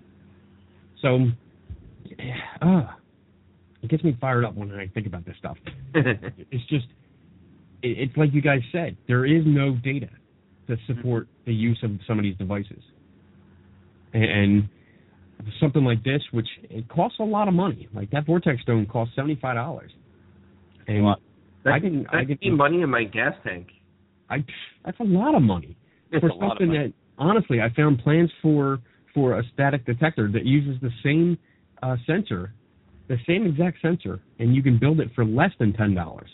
So, uh, it gets me fired up when I think about this stuff. It's just, it, it's like you guys said, there is no data to support the use of some of these devices. And, and something like this, which it costs a lot of money, like that Vortex Stone costs seventy-five dollars. And well, I can, I can see money in my gas tank. I that's a lot of money it's for a lot something of money. that honestly I found plans for for a static detector that uses the same uh, sensor, the same exact sensor, and you can build it for less than ten dollars.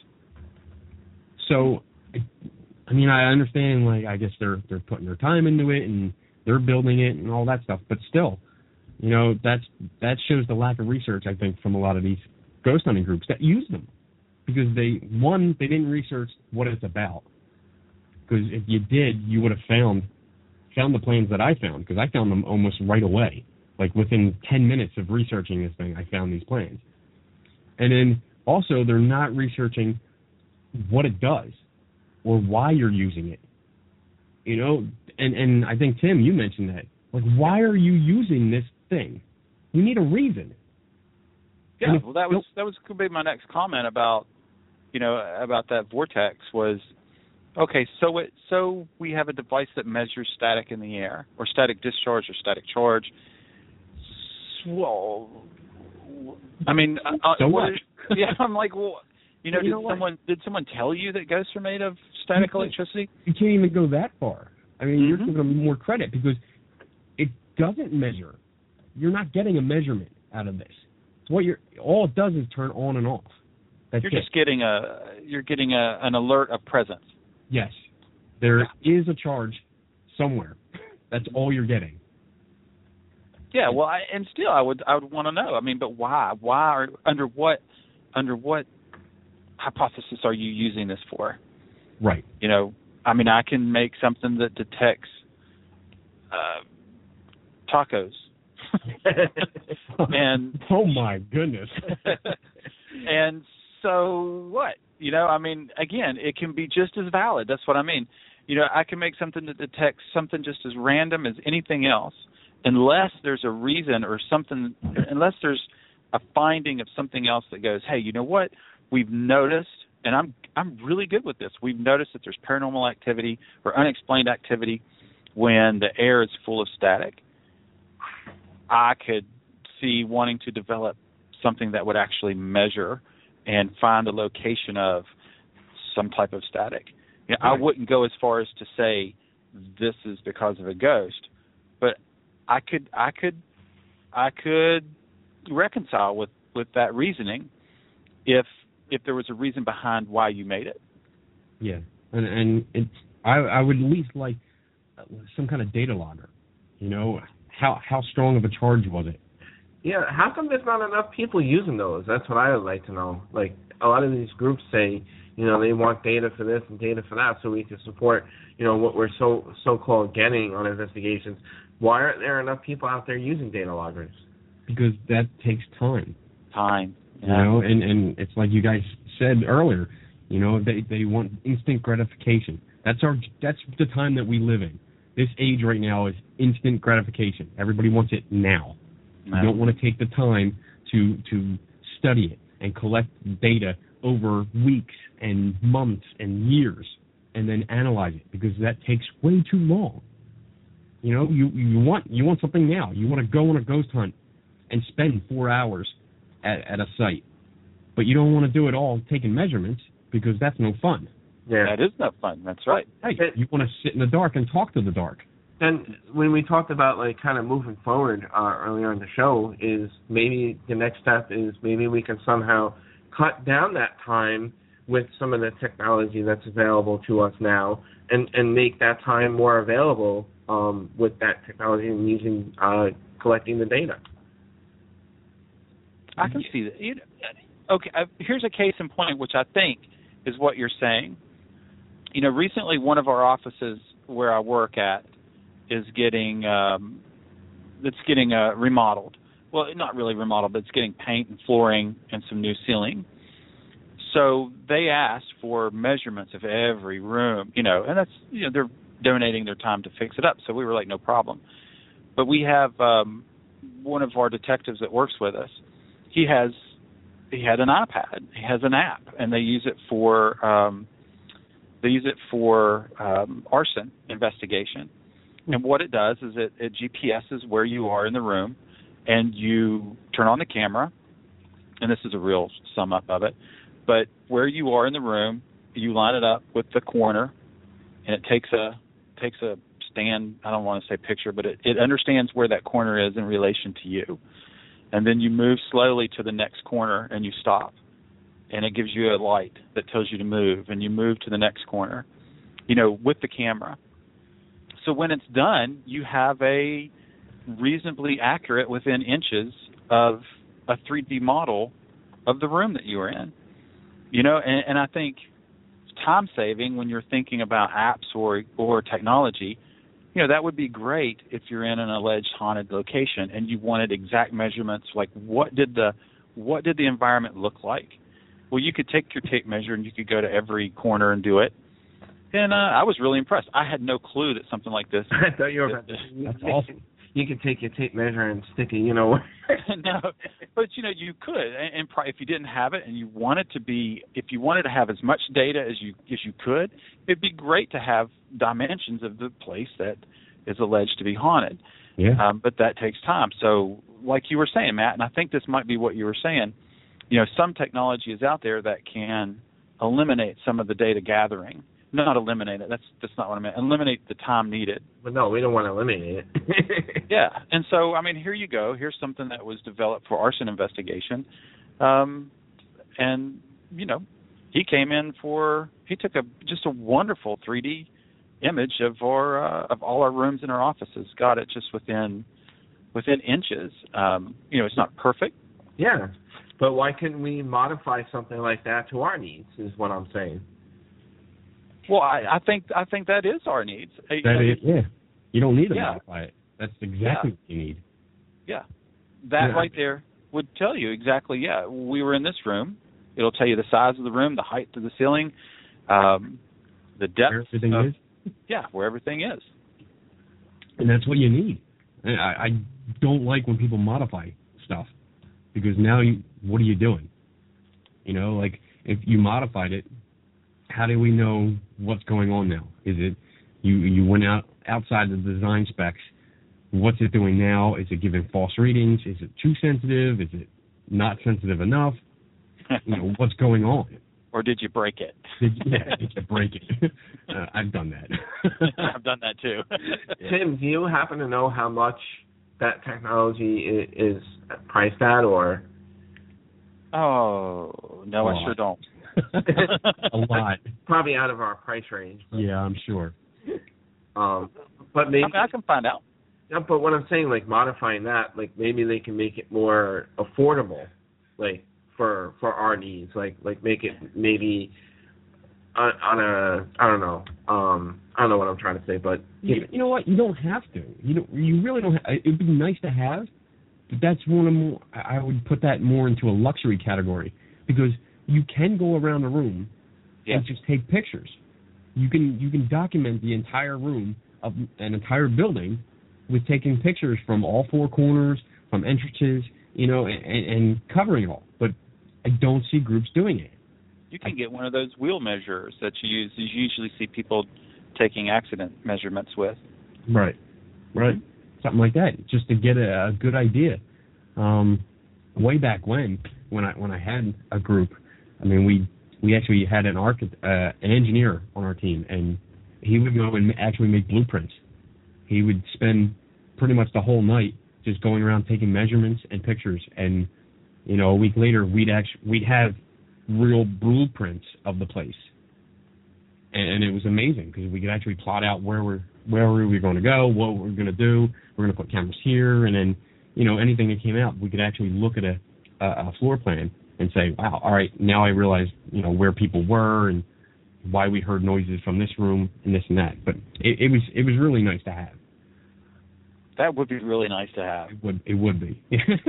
So, I mean, I understand. Like, I guess they're they're putting their time into it and they're building it and all that stuff, but still, you know, that's that shows the lack of research, I think, from a lot of these ghost hunting groups that use them. Because they, one, they didn't research what it's about. Because if you did, you would have found found the plans that I found, because I found them almost right away. Like within ten minutes of researching this thing, I found these plans. And then also, they're not researching what it does or why you're using it. You know, and, and I think, Tim, you mentioned that. Like, why are you using this thing? You need a reason. Yeah, well, that was that was could be my next comment about, you know, about that Vortex was, okay, so it so we have a device that measures static in the air, or static discharge, or static charge. Well, I mean, uh, so what? what? Yeah, I'm like, well, you know, well, you did know someone what? did someone tell you that ghosts are made of static electricity? You can't even go that far. I mean, mm-hmm. you're giving them more credit because it doesn't measure. You're not getting a measurement out of this. What you're all it does is turn on and off. That's you're it. just getting a you're getting a, an alert of presence. Yes, there yeah. is a charge somewhere. That's all you're getting. Yeah, well, I, and still, I would I would want to know. I mean, but why? Why are under what under what hypothesis are you using this for? Right. You know, I mean, I can make something that detects uh, tacos. and oh my goodness. And so what? You know, I mean, again, it can be just as valid. That's what I mean. You know, I can make something that detects something just as random as anything else, unless there's a reason or something, unless there's a finding of something else that goes, hey, you know what? We've noticed, and I'm I'm really good with this. We've noticed that there's paranormal activity or unexplained activity when the air is full of static. I could see wanting to develop something that would actually measure and find the location of some type of static. You know, right. I wouldn't go as far as to say this is because of a ghost, but I could I could I could reconcile with, with that reasoning if if there was a reason behind why you made it. Yeah, and and it's I I would at least like some kind of data logger. You know, how how strong of a charge was it? Yeah, how come there's not enough people using those? That's what I would like to know. Like, a lot of these groups say, you know, they want data for this and data for that so we can support, you know, what we're so so-called getting on investigations. Why aren't there enough people out there using data loggers? Because that takes time. Time. Yeah. You know, and, and it's like you guys said earlier, you know, they, they want instant gratification. That's our that's the time that we live in. This age right now is instant gratification. Everybody wants it now. You don't want to take the time to to study it and collect data over weeks and months and years and then analyze it, because that takes way too long. You know, you, you want you want something now. You want to go on a ghost hunt and spend four hours at, at a site, but you don't want to do it all taking measurements, because that's no fun. Yeah, that is no fun. That's right. Hey, you want to sit in the dark and talk to the dark. And when we talked about, like, kind of moving forward uh, earlier in the show, is maybe the next step is maybe we can somehow cut down that time with some of the technology that's available to us now, and, and make that time more available um, with that technology and using uh, collecting the data. I can see that. You know, okay, uh, here's a case in point, which I think is what you're saying. You know, recently one of our offices where I work at is getting um, it's getting uh, remodeled. Well, not really remodeled, but it's getting paint and flooring and some new ceiling. So they asked for measurements of every room, you know, and that's, you know, they're donating their time to fix it up. So we were like, no problem. But we have um, one of our detectives that works with us. He has he had an iPad. He has an app, and they use it for um, they use it for um, arson investigation. And what it does is it, it G P S's where you are in the room, and you turn on the camera, and this is a real sum up of it, but where you are in the room, you line it up with the corner, and it takes a takes a stand, I don't want to say picture, but it, it understands where that corner is in relation to you. And then you move slowly to the next corner, and you stop. And it gives you a light that tells you to move, and you move to the next corner, you know, with the camera. So when it's done, you have a reasonably accurate, within inches of a three D model of the room that you are in. You know, and, and I think time saving when you're thinking about apps or or technology, you know, that would be great if you're in an alleged haunted location and you wanted exact measurements, like what did the what did the environment look like? Well, you could take your tape measure and you could go to every corner and do it. And uh, I was really impressed. I had no clue that something like this. I thought you were about to. That's awesome. You could take your tape measure and stick it, you know. No, but you know you could, and, and if you didn't have it, and you wanted to be, if you wanted to have as much data as you as you could, it'd be great to have dimensions of the place that is alleged to be haunted. Yeah. Um, but that takes time. So, like you were saying, Matt, and I think this might be what you were saying. You know, some technology is out there that can eliminate some of the data gathering. Not eliminate it. That's that's not what I meant. Eliminate the time needed. But no, we don't want to eliminate it. Yeah, and so I mean, here you go. Here's something that was developed for arson investigation, um, and you know, he came in for he took a just a wonderful three D image of our uh, of all our rooms in our offices. Got it just within within inches. Um, you know, it's not perfect. Yeah, but why couldn't we modify something like that to our needs? Is what I'm saying. Well, I, I think I think that is our needs. That is, yeah. You don't need to yeah. modify it. That's exactly yeah. what you need. Yeah. That Yeah. right there would tell you exactly, yeah, we were in this room. It'll tell you the size of the room, the height of the ceiling, um, the depth. Where everything of, is. Yeah, where everything is. And that's what you need. And I, I don't like when people modify stuff, because now you, what are you doing? You know, like if you modified it, how do we know what's going on now? Is it you you went out outside the design specs? What's it doing now? Is it giving false readings? Is it too sensitive? Is it not sensitive enough? You know, what's going on? Or did you break it? Did you, yeah, did you break it? uh, I've done that. I've done that too. Tim, do you happen to know how much that technology is priced at, or? Oh, no, I sure don't. A lot. Probably out of our price range. But, yeah, I'm sure. Um, but maybe I, mean, I can find out. Yeah, but what I'm saying, like modifying that, like maybe they can make it more affordable, like for for our needs, like like make it maybe on, on a I don't know, um, I don't know what I'm trying to say, but you, you know what? You don't have to. You don't. You really don't. Ha- it'd be nice to have, but that's one of more. I would put that more into a luxury category, because you can go around a room yeah. and just take pictures. You can you can document the entire room of an entire building with taking pictures from all four corners, from entrances, you know, and, and covering it all. But I don't see groups doing it. You can I, get one of those wheel measurers that you use. You usually see people taking accident measurements with. Right, right. Something like that, just to get a, a good idea. Um, way back when, when I when I had a group, I mean, we we actually had an architect, uh, an engineer on our team, and he would go and actually make blueprints. He would spend pretty much the whole night just going around taking measurements and pictures, and you know, a week later we'd actually we'd have real blueprints of the place, and, and it was amazing because we could actually plot out where we're where we were going to go, what we're going to do. We're going to put cameras here, and then you know, anything that came out, we could actually look at a, a, a floor plan and say, wow, all right, now I realize, you know, where people were and why we heard noises from this room and this and that. But it, it was it was really nice to have. That would be really nice to have. It would it would be.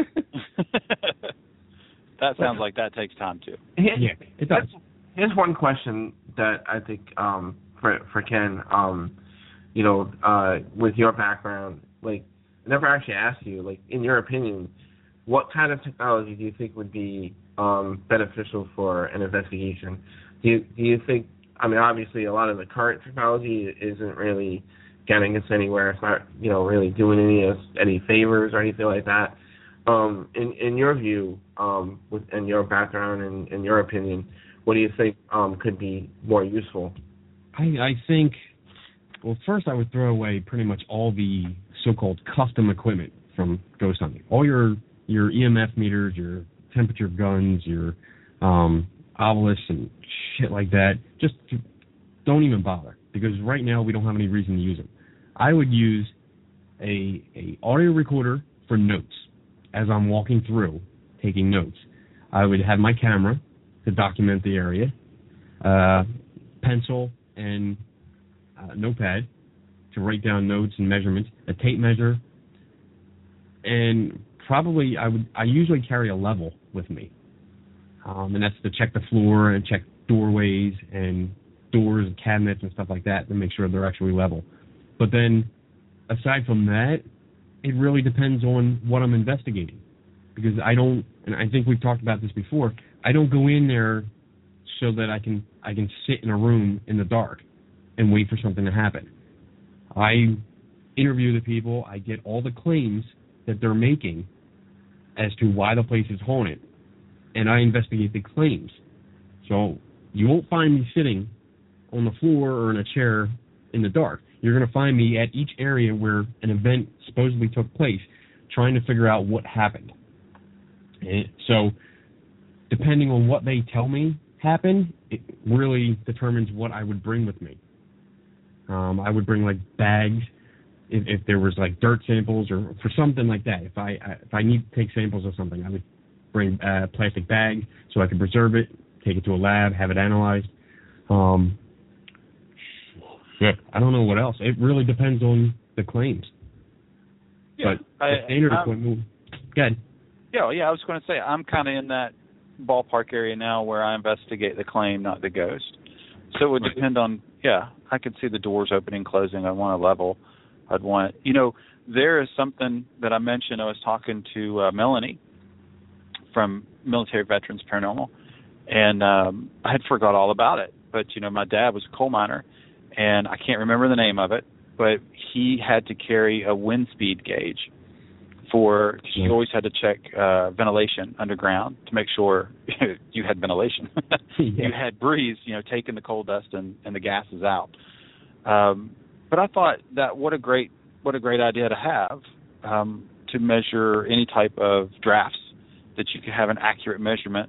That sounds like that takes time too. Yeah, it does. Here's one question that I think um, for for Ken, um, you know, uh, with your background, like, I never actually asked you, like, in your opinion, what kind of technology do you think would be um, beneficial for an investigation? Do you, do you think, I mean, obviously a lot of the current technology isn't really getting us anywhere. It's not, you know, really doing any of any favors or anything like that. Um, in, in your view, um, with, and your background and in your opinion, what do you think um, could be more useful? I, I think, well, first I would throw away pretty much all the so-called custom equipment from ghost hunting. All your your E M F meters, your temperature guns, your um, obelisks and shit like that, just don't even bother, because right now we don't have any reason to use them. I would use a a audio recorder for notes as I'm walking through, taking notes. I would have my camera to document the area, uh, pencil and uh, notepad to write down notes and measurements, a tape measure, and probably I would I usually carry a level with me, um, and that's to check the floor and check doorways and doors and cabinets and stuff like that to make sure they're actually level. But then, aside from that, it really depends on what I'm investigating, because I don't, and I think we've talked about this before, I don't go in there so that I can I can sit in a room in the dark and wait for something to happen. I interview the people, I get all the claims that they're making as to why the place is haunted, and I investigate the claims. So you won't find me sitting on the floor or in a chair in the dark. You're going to find me at each area where an event supposedly took place, trying to figure out what happened. And so depending on what they tell me happened, it really determines what I would bring with me. Um, I would bring like bags if, if there was like dirt samples or for something like that. If I, I if I need to take samples of something, I would bring a plastic bag so I could preserve it, take it to a lab, have it analyzed. Um, yeah, I don't know what else. It really depends on the claims. Yeah, but I, the standard I'm, equipment. Good. Yeah, yeah. I was going to say I'm kind of in that ballpark area now where I investigate the claim, not the ghost. So it would Right. depend on. Yeah, I could see the doors opening, closing. I want a level. I'd want. You know, there is something that I mentioned. I was talking to uh, Melanie from Military Veterans Paranormal, and um, I had forgot all about it. But you know, my dad was a coal miner, and I can't remember the name of it, but he had to carry a wind speed gauge for, cause you always had to check uh, ventilation underground to make sure you had ventilation. Yeah. You had breeze, you know, taking the coal dust and, and the gases out. Um, but I thought that what a great what a great idea to have um, to measure any type of drafts, that you could have an accurate measurement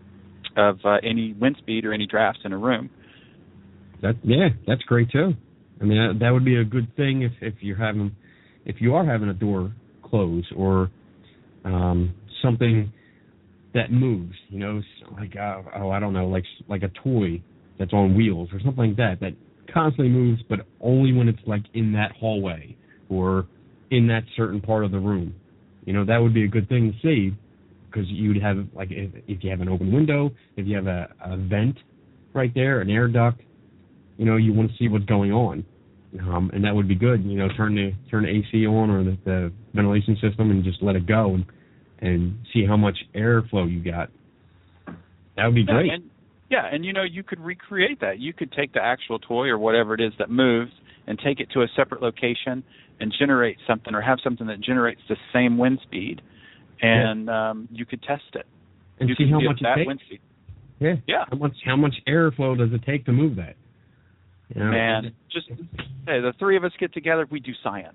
of uh, any wind speed or any drafts in a room. That yeah, that's great too. I mean, that, that would be a good thing if if you're having if you are having a door close or um, something that moves. You know, like uh, oh, I don't know, like like a toy that's on wheels or something like that that constantly moves, but only when it's like in that hallway or in that certain part of the room. You know, that would be a good thing to see, because you'd have, like, if, if you have an open window, if you have a, a vent right there, an air duct, you know, you want to see what's going on. Um, and that would be good. You know, turn the turn the A C on or the, the ventilation system and just let it go and, and see how much airflow you got. That would be Yeah, great. and, yeah, and, you know, you could recreate that. You could take the actual toy or whatever it is that moves and take it to a separate location and generate something, or have something that generates the same wind speed, and yeah. um, you could test it. And you see could how get much that it takes. wind speed. Yeah. Yeah. How much how much airflow does it take to move that? You know? Man, just hey, the three of us get together, we do science.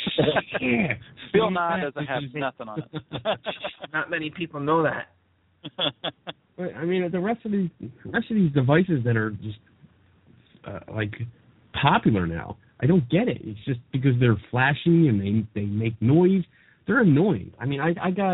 Yeah. Bill Nye doesn't have nothing on it. Not many people know that. But, I mean, the rest of these the rest of these devices that are just uh, like popular now, I don't get it. It's just because they're flashy and they they make noise. They're annoying. I mean, I I got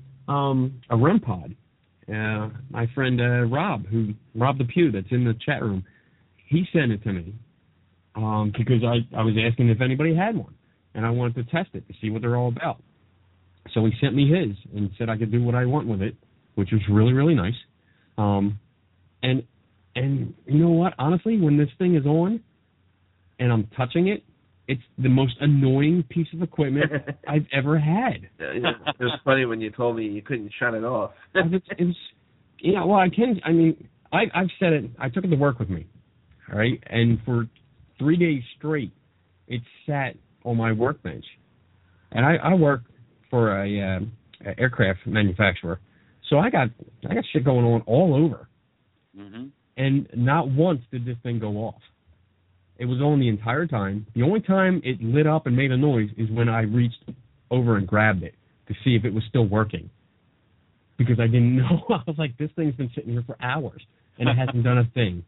um, a REM pod. Uh, my friend uh, Rob, who Rob the Pew, that's in the chat room, he sent it to me um, because I I was asking if anybody had one, and I wanted to test it to see what they're all about. So he sent me his and said I could do what I want with it, which was really, really nice. Um, and and you know what? Honestly, when this thing is on and I'm touching it, it's the most annoying piece of equipment I've ever had. It was funny when you told me you couldn't shut it off. It's, it's, you know, well, I can. I mean, I, I've said it. I took it to work with me, all right, and for three days straight, it sat on my workbench. And I, I work for a, uh, a aircraft manufacturer. So I got I got shit going on all over, mm-hmm. and not once did this thing go off. It was on the entire time. The only time it lit up and made a noise is when I reached over and grabbed it to see if it was still working, because I didn't know. I was like, this thing's been sitting here for hours and it hasn't done a thing.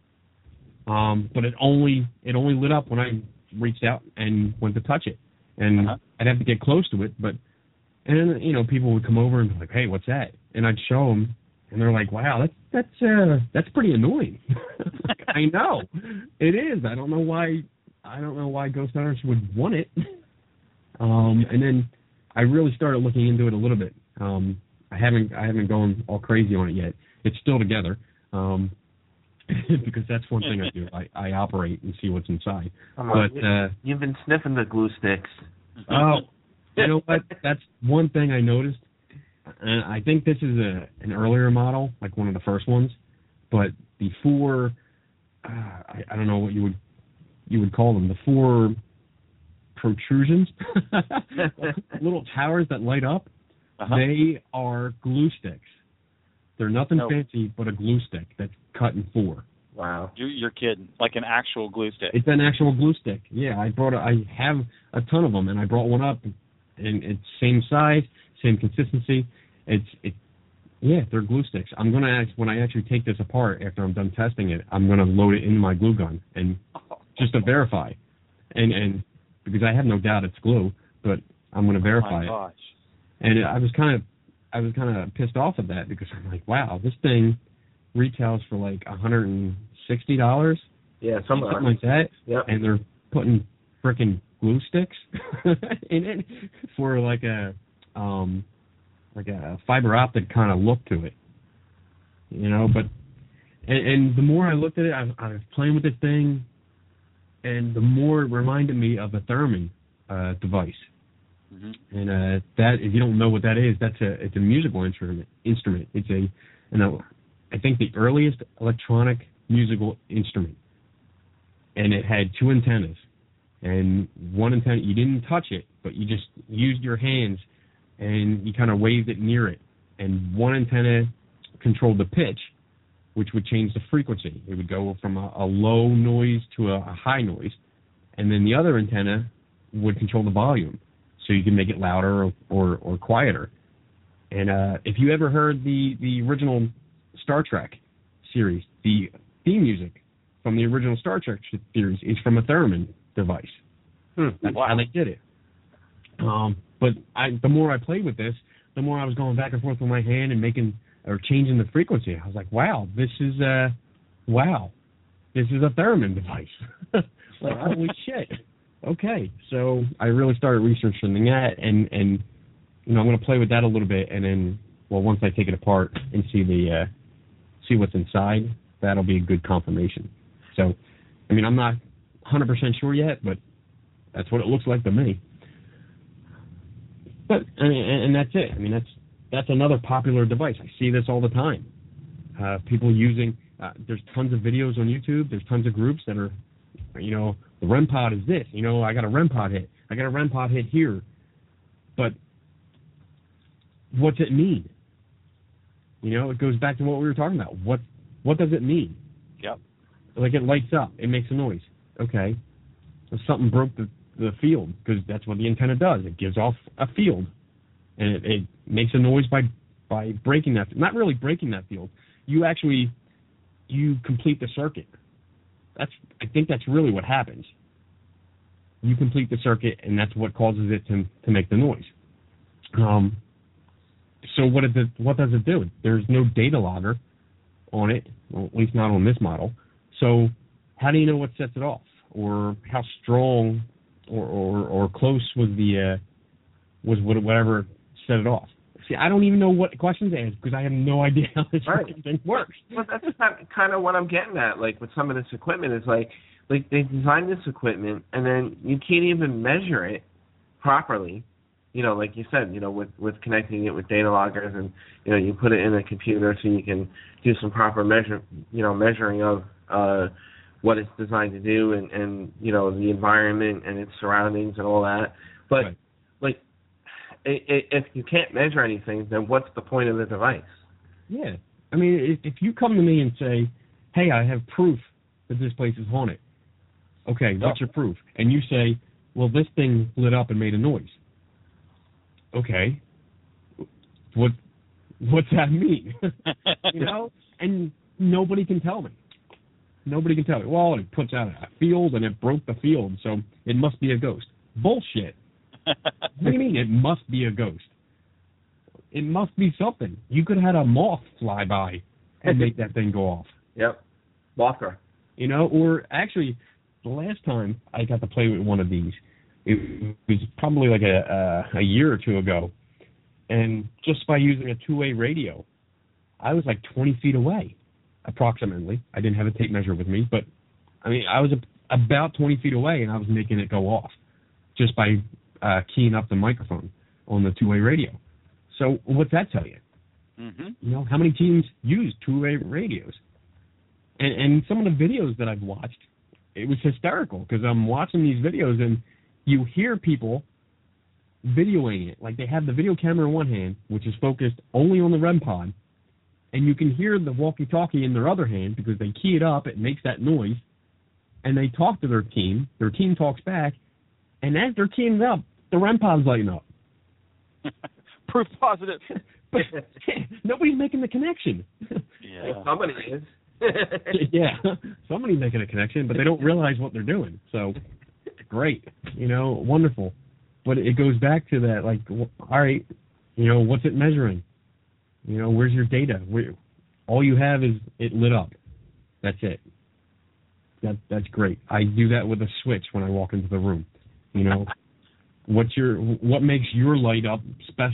Um, but it only it only lit up when I reached out and went to touch it, and uh-huh. I'd have to get close to it, but. And, you know, people would come over and be like, hey, what's that? And I'd show them, and they're like, wow, that's that's uh, that's pretty annoying. I know. It is. I don't know why I don't know why ghost hunters would want it. Um, and then I really started looking into it a little bit. Um, I haven't I haven't gone all crazy on it yet. It's still together. Um, because that's one thing I do. I, I operate and see what's inside. Come on, but you, uh, you've been sniffing the glue sticks. Oh. You know what? That's one thing I noticed, and I think this is a an earlier model, like one of the first ones. But the four, uh, I, I don't know what you would you would call them, the four protrusions, little towers that light up. Uh-huh. They are glue sticks. They're nothing nope. fancy, but a glue stick that's cut in four. Wow, you're, you're kidding! Like an actual glue stick. It's an actual glue stick. Yeah, I brought. A, I have a ton of them, and I brought one up. And it's same size, same consistency. It's it, yeah, they're glue sticks. I'm gonna ask, when I actually take this apart after I'm done testing it, I'm gonna load it in my glue gun and just to verify, and and because I have no doubt it's glue, but I'm gonna verify oh my gosh. it. And I was kind of I was kind of pissed off at that, because I'm like, wow, this thing retails for like one hundred and sixty dollars. Yeah, something, something like that. Yep. And they're putting frickin' glue sticks in it for like a um like a fiber optic kind of look to it, you know. But and, and the more I looked at it, I, I was playing with this thing, and the more it reminded me of a theremin uh, device. Mm-hmm. And uh, that, if you don't know what that is, that's a it's a musical instrument. Instrument. It's a, you know, I think the earliest electronic musical instrument, and it had two antennas, and one antenna you didn't touch it, but you just used your hands, and you kind of waved it near it, and one antenna controlled the pitch, which would change the frequency. It would go from a, a low noise to a, a high noise, and then the other antenna would control the volume, so you can make it louder or, or, or quieter. And uh, if you ever heard the, the original Star Trek series, the theme music from the original Star Trek series is from a theremin device. Hmm. That's wow. how they did it. Um, but I, the more I played with this, the more I was going back and forth with my hand and making or changing the frequency. I was like, wow, this is uh, wow, this is a theremin device. Like, holy shit. Okay, so I really started researching that, and, and you know, I'm going to play with that a little bit, and then, well, once I take it apart and see the uh, see what's inside, that'll be a good confirmation. So, I mean, I'm not one hundred percent sure yet, but that's what it looks like to me. But and, and that's it. I mean, that's that's another popular device. I see this all the time. Uh, people using. Uh, there's tons of videos on YouTube. There's tons of groups that are, you know, the REM pod is this. You know, I got a REM pod hit. I got a REM pod hit here. But what's it mean? You know, it goes back to what we were talking about. What what does it mean? Yep. Like, it lights up. It makes a noise. Okay. So something broke the, the field, because that's what the antenna does. It gives off a field. And it, it makes a noise by by breaking that. Not really breaking that field. You actually, you complete the circuit. That's I think that's really what happens. You complete the circuit, and that's what causes it to to make the noise. Um, so what, it, what does it do? There's no data logger on it, well, at least not on this model. So how do you know what sets it off, or how strong or or, or close was the uh, was whatever set it off? See, I don't even know what questions to ask, because I have no idea how this right. thing works. Well, that's kind of what I'm getting at. Like, with some of this equipment, is like, like they designed this equipment, and then you can't even measure it properly. You know, like you said, you know, with, with connecting it with data loggers, and, you know, you put it in a computer so you can do some proper measure, you know, measuring of uh, what it's designed to do, and, and, you know, the environment and its surroundings and all that. But, right. like, if you can't measure anything, then what's the point of the device? Yeah. I mean, if you come to me and say, hey, I have proof that this place is haunted. Okay, what's your proof? And you say, well, this thing lit up and made a noise. Okay. What what's that mean? You know? And nobody can tell me. Nobody can tell me. Well, it puts out a field and it broke the field, so it must be a ghost. Bullshit. What do you mean it must be a ghost? It must be something. You could have had a moth fly by and make that thing go off. Yep. Mothra. You know, or actually, the last time I got to play with one of these, it was probably like a, a, a year or two ago. And just by using a two-way radio, I was like twenty feet away, approximately. I didn't have a tape measure with me, but, I mean, I was a, about twenty feet away, and I was making it go off just by Uh, keying up the microphone on the two-way radio. So what's that tell you? Mm-hmm. You know, how many teams use two-way radios? And, and some of the videos that I've watched, it was hysterical, because I'm watching these videos and you hear people videoing it. Like, they have the video camera in one hand, which is focused only on the REM pod, and you can hear the walkie-talkie in their other hand because they key it up, it makes that noise, and they talk to their team, their team talks back, and as they're keying it up, the REM pod's lighting up. Proof positive. But nobody's making the connection. Yeah. Well, somebody is. Yeah, somebody's making a connection, but they don't realize what they're doing. So, great, you know, wonderful. But it goes back to that, like, all right, you know, what's it measuring? You know, where's your data? Where, all you have is it lit up. That's it. That that's great. I do that with a switch when I walk into the room. You know. What's your what makes your light up special?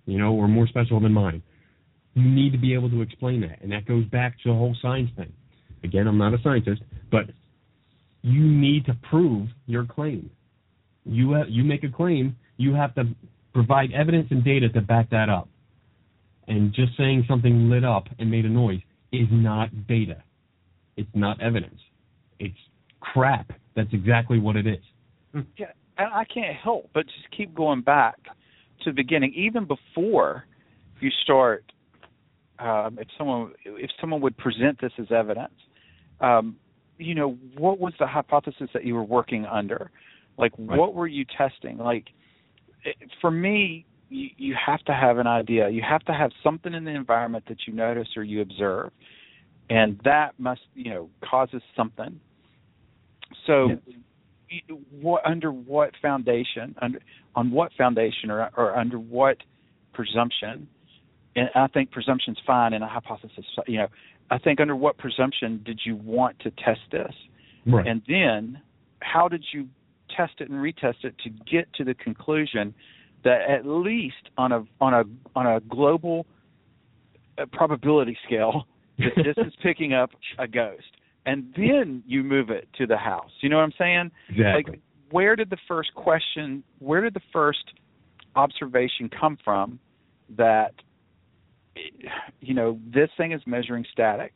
you know, or more special than mine. You need to be able to explain that, and that goes back to the whole science thing. Again, I'm not a scientist, but you need to prove your claim. You have, you make a claim, you have to provide evidence and data to back that up. And just saying something lit up and made a noise is not data. It's not evidence. It's crap. That's exactly what it is. Yeah, and I can't help but just keep going back to the beginning, even before you start. Um, if someone if someone would present this as evidence, um, you know, what was the hypothesis that you were working under? Like, right. What were you testing? Like, it, for me, you, you have to have an idea. You have to have something in the environment that you notice or you observe, and that must, you know, causes something. So, yes. what under what foundation, under on what foundation, or or under what presumption? And I think presumption's fine in a hypothesis. You know, I think under what presumption did you want to test this? Right. And then how did you test it and retest it to get to the conclusion that at least on a on a on a global probability scale that this is picking up a ghost? And then you move it to the house. You know what I'm saying? Exactly. Like, where did the first question, where did the first observation come from that, you know, this thing is measuring static?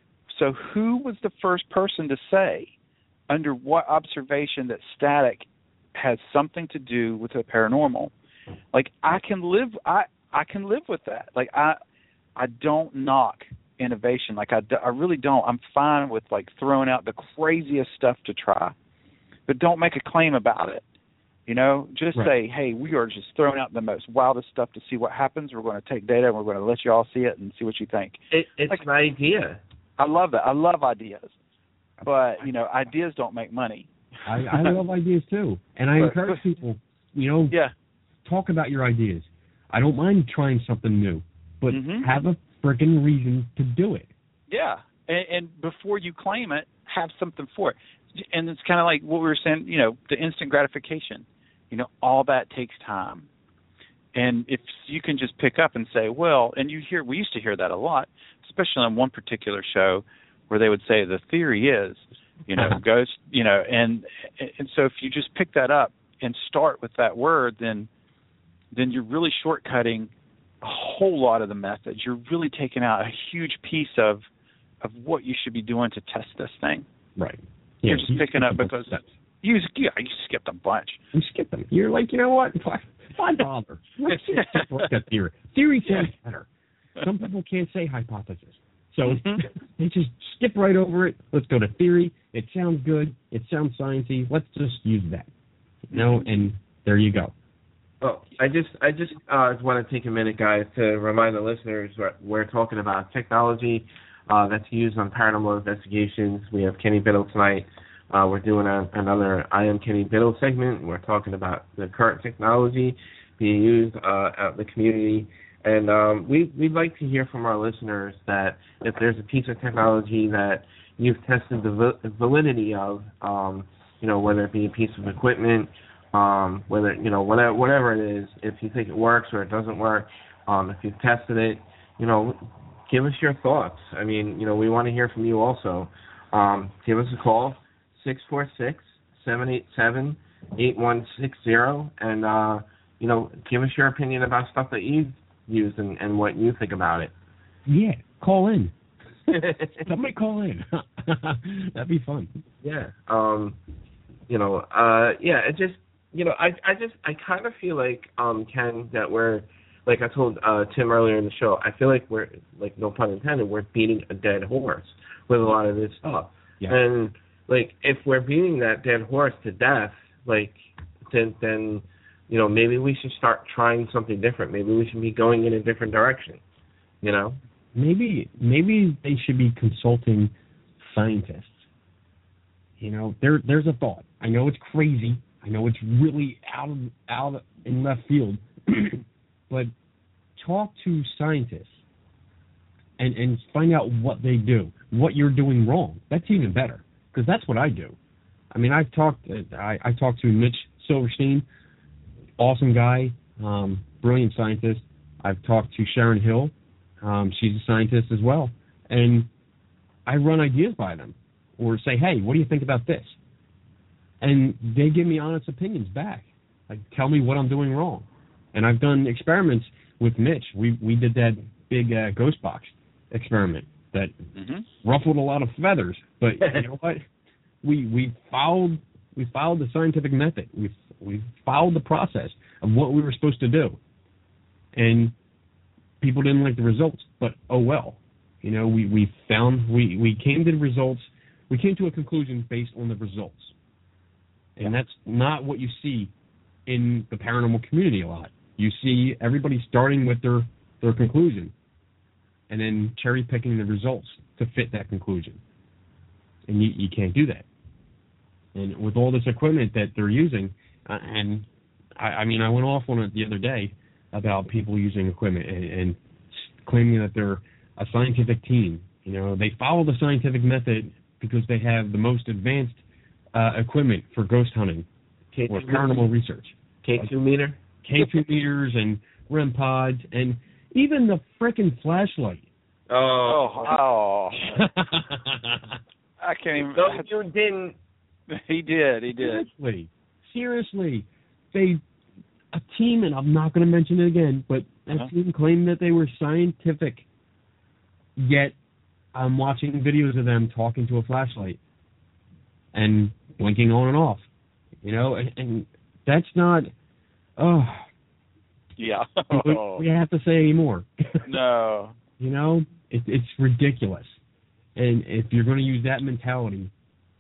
So who was the first person to say under what observation that static has something to do with the paranormal? Like, I can live I I can live with that. Like, I I don't knock innovation. Like, I, I really don't. I'm fine with, like, throwing out the craziest stuff to try, but don't make a claim about it. You know, just right. say, hey, we are just throwing out the most wildest stuff to see what happens. We're going to take data and we're going to let you all see it and see what you think. It, it's like, an idea. I love that. I love ideas. But, you know, ideas don't make money. I, I love ideas, too. And I but, encourage people, you know, yeah. talk about your ideas. I don't mind trying something new, but mm-hmm. have a freaking reason to do it. Yeah. And, and before you claim it, have something for it. And it's kind of like what we were saying, you know, the instant gratification. You know, all that takes time. And if you can just pick up and say, well, and you hear, we used to hear that a lot, especially on one particular show where they would say the theory is, you know, goes, you know, and and so if you just pick that up and start with that word, then then you're really shortcutting a whole lot of the methods. You're really taking out a huge piece of of what you should be doing to test this thing. Right. You're yeah, just picking up because steps. you yeah, you skipped a bunch. You skipped them. You're like, you know what? Why, why bother? Let's just stick with that theory. Theory sounds yeah. better. Some people can't say hypothesis. So mm-hmm. they just skip right over it. Let's go to theory. It sounds good. It sounds sciencey. Let's just use that. You know, and there you go. Oh, I just I just uh, want to take a minute, guys, to remind the listeners we're, we're talking about technology uh, that's used on paranormal investigations. We have Kenny Biddle tonight. Uh, we're doing a, another I Am Kenny Biddle segment. We're talking about the current technology being used uh, out in the community. And um, we, we'd like to hear from our listeners that if there's a piece of technology that you've tested the validity of, um, you know, whether it be a piece of equipment, um, whether, you know, whatever, whatever it is, if you think it works or it doesn't work, um, if you've tested it, you know, give us your thoughts. I mean, you know, we want to hear from you also. Um, give us a call, six four six, seven eight seven, eight one six zero, and, uh, you know, give us your opinion about stuff that you've used and, and what you think about it. Yeah, call in. Somebody call in. That'd be fun. Yeah. Um, you know, uh, yeah, it just, you know, I I just, I kind of feel like, um, Ken, that we're, like I told uh, Tim earlier in the show, I feel like we're, like, no pun intended, we're beating a dead horse with a lot of this stuff. Yeah. And, like, if we're beating that dead horse to death, like, then, then, you know, maybe we should start trying something different. Maybe we should be going in a different direction, you know? Maybe maybe they should be consulting scientists. You know, there there's a thought. I know it's crazy. I know it's really out of out in left field, but talk to scientists and and find out what they do, what you're doing wrong. That's even better, because that's what I do. I mean, I've talked. I I talked to Mitch Silverstein, awesome guy, um, brilliant scientist. I've talked to Sharon Hill. Um, she's a scientist as well. And I run ideas by them or say, hey, what do you think about this? And they give me honest opinions back. Like, tell me what I'm doing wrong. And I've done experiments with Mitch. We we did that big uh, ghost box experiment that mm-hmm. ruffled a lot of feathers. But you know what? We we followed we followed the scientific method. We we followed the process of what we were supposed to do. And people didn't like the results, but oh well. You know, we, we found we, we came to the results. We came to a conclusion based on the results. And that's not what you see in the paranormal community a lot. You see everybody starting with their, their conclusion and then cherry picking the results to fit that conclusion. And you, you can't do that. And with all this equipment that they're using, uh, and I, I mean, I went off on it the other day about people using equipment and, and claiming that they're a scientific team. You know, they follow the scientific method because they have the most advanced uh, equipment for ghost hunting K two or paranormal research. K two meter? K two meters and R E M pods and even the frickin' flashlight. Oh. Oh. I can't even. No, you didn't. He did. He did. Seriously. Seriously. They, a team, and I'm not going to mention it again, but a uh-huh. team claimed that they were scientific, yet I'm watching videos of them talking to a flashlight and blinking on and off. You know, and, and that's not, oh. Yeah. we, we have to say anymore. No. You know, it, it's ridiculous. And if you're going to use that mentality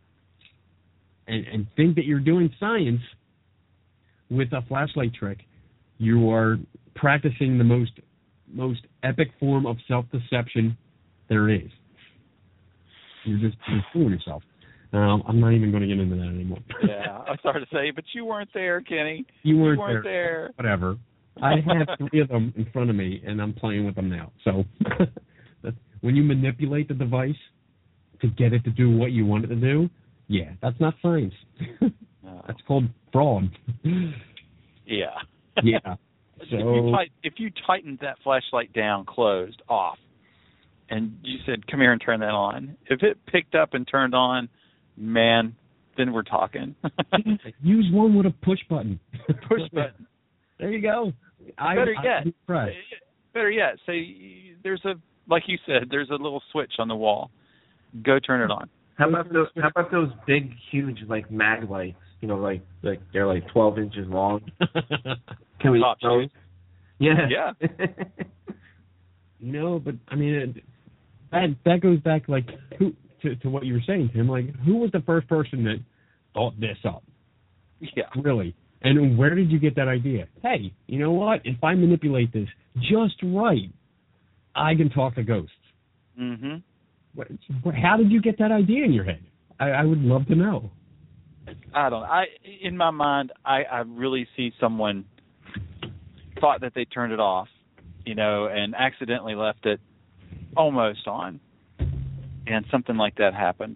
and, and think that you're doing science with a flashlight trick, you are practicing the most most epic form of self-deception there is. You're just you're fooling yourself. Um, I'm not even going to get into that anymore. Yeah, I'm sorry to say, but you weren't there, Kenny. You weren't, you weren't there. there. Whatever. I have three of them in front of me, and I'm playing with them now. So when you manipulate the device to get it to do what you want it to do, yeah, that's not science. No. That's called fraud. Yeah. Yeah. So if you, tight, if you tightened that flashlight down, closed, off, and you said, come here and turn that on, if it picked up and turned on, man, then we're talking. Use one with a push button. Push button. There you go. I, better I, yet, I better yet, say there's a, like you said, there's a little switch on the wall. Go turn it on. How about those? How about those big, huge, like mag lights? You know, like like they're like twelve inches long. Can we? Those? Yeah. Yeah. You know, but I mean, it, that that goes back like who to, to what you were saying, Tim. Like, who was the first person that thought this up? Yeah. Really. And where did you get that idea? Hey, you know what? If I manipulate this just right, I can talk to ghosts. Mm-hmm. What, how did you get that idea in your head? I, I would love to know. I don't. I in my mind, I, I really see someone thought that they turned it off, you know, and accidentally left it almost on, and something like that happened.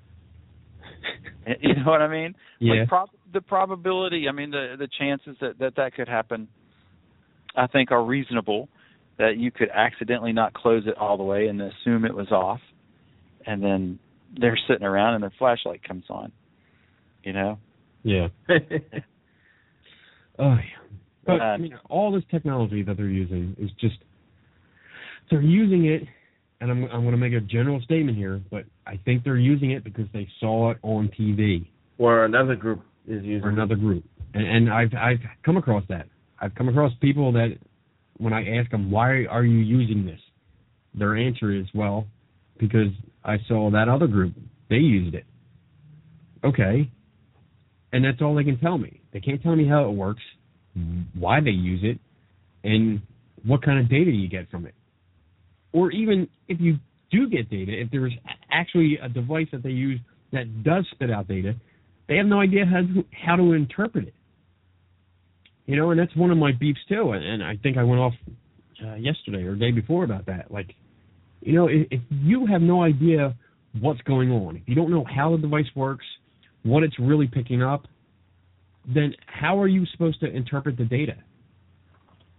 You know what I mean? Yeah. Like prob- the probability, I mean, the the chances that, that that could happen, I think, are reasonable. That you could accidentally not close it all the way and assume it was off, and then they're sitting around and their flashlight comes on. You know? Yeah. Oh, yeah. But I mean, all this technology that they're using is just, they're using it, and I'm I'm going to make a general statement here, but I think they're using it because they saw it on T V. Or another group is using Or another group. And, and I've I've come across that. I've come across people that, when I ask them, why are you using this? Their answer is, well, because I saw that other group. They used it. Okay. And that's all they can tell me. They can't tell me how it works, why they use it, and what kind of data you get from it. Or even if you do get data, if there's actually a device that they use that does spit out data, they have no idea how to, how to interpret it. You know, and that's one of my beefs too, and, and I think I went off uh, yesterday or the day before about that. Like, you know, if, if you have no idea what's going on, if you don't know how the device works, what it's really picking up, then how are you supposed to interpret the data?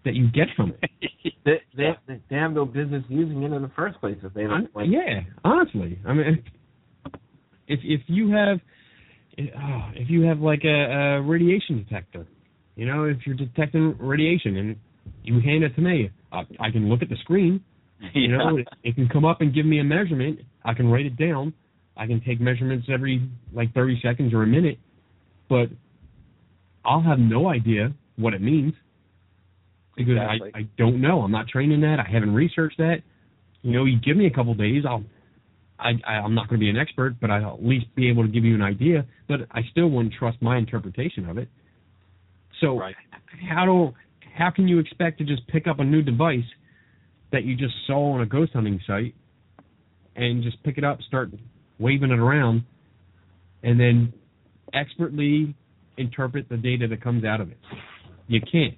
that you get from it. they, they, they have no business using it in the first place if they don't. Like, yeah, honestly, I mean, if if you have oh, if you have like a, a radiation detector, you know, if you're detecting radiation and you hand it to me, I, I can look at the screen. You yeah. know, it, it can come up and give me a measurement. I can write it down. I can take measurements every like thirty seconds or a minute, but I'll have no idea what it means because exactly. I, I don't know. I'm not trained in that. I haven't researched that. You know, you give me a couple days, I'll I, I I'm not going to be an expert, but I'll at least be able to give you an idea. But I still wouldn't trust my interpretation of it. So right. how do how can you expect to just pick up a new device that you just saw on a ghost hunting site and just pick it up, start waving it around, and then expertly interpret the data that comes out of it? You can't.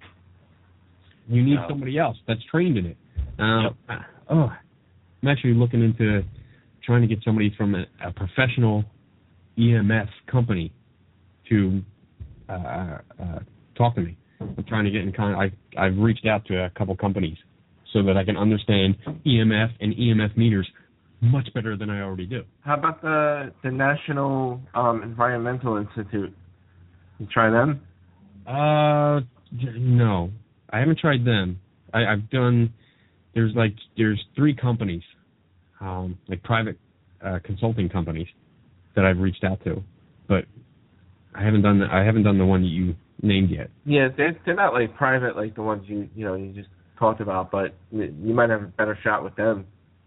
You need no. somebody else that's trained in it. Uh, yep. Oh, I'm actually looking into trying to get somebody from a, a professional E M F company to uh, uh, talk to me. I'm trying to get in contact. I, I've reached out to a couple companies so that I can understand E M F and E M F meters much better than I already do. How about the the National um, Environmental Institute? You try them? Uh, no, I haven't tried them. I, I've done. There's like there's three companies, um, like private uh, consulting companies that I've reached out to, but I haven't done the, I haven't done the one that you named yet. Yeah, they're they're not like private like the ones you you know you just talked about, but you might have a better shot with them.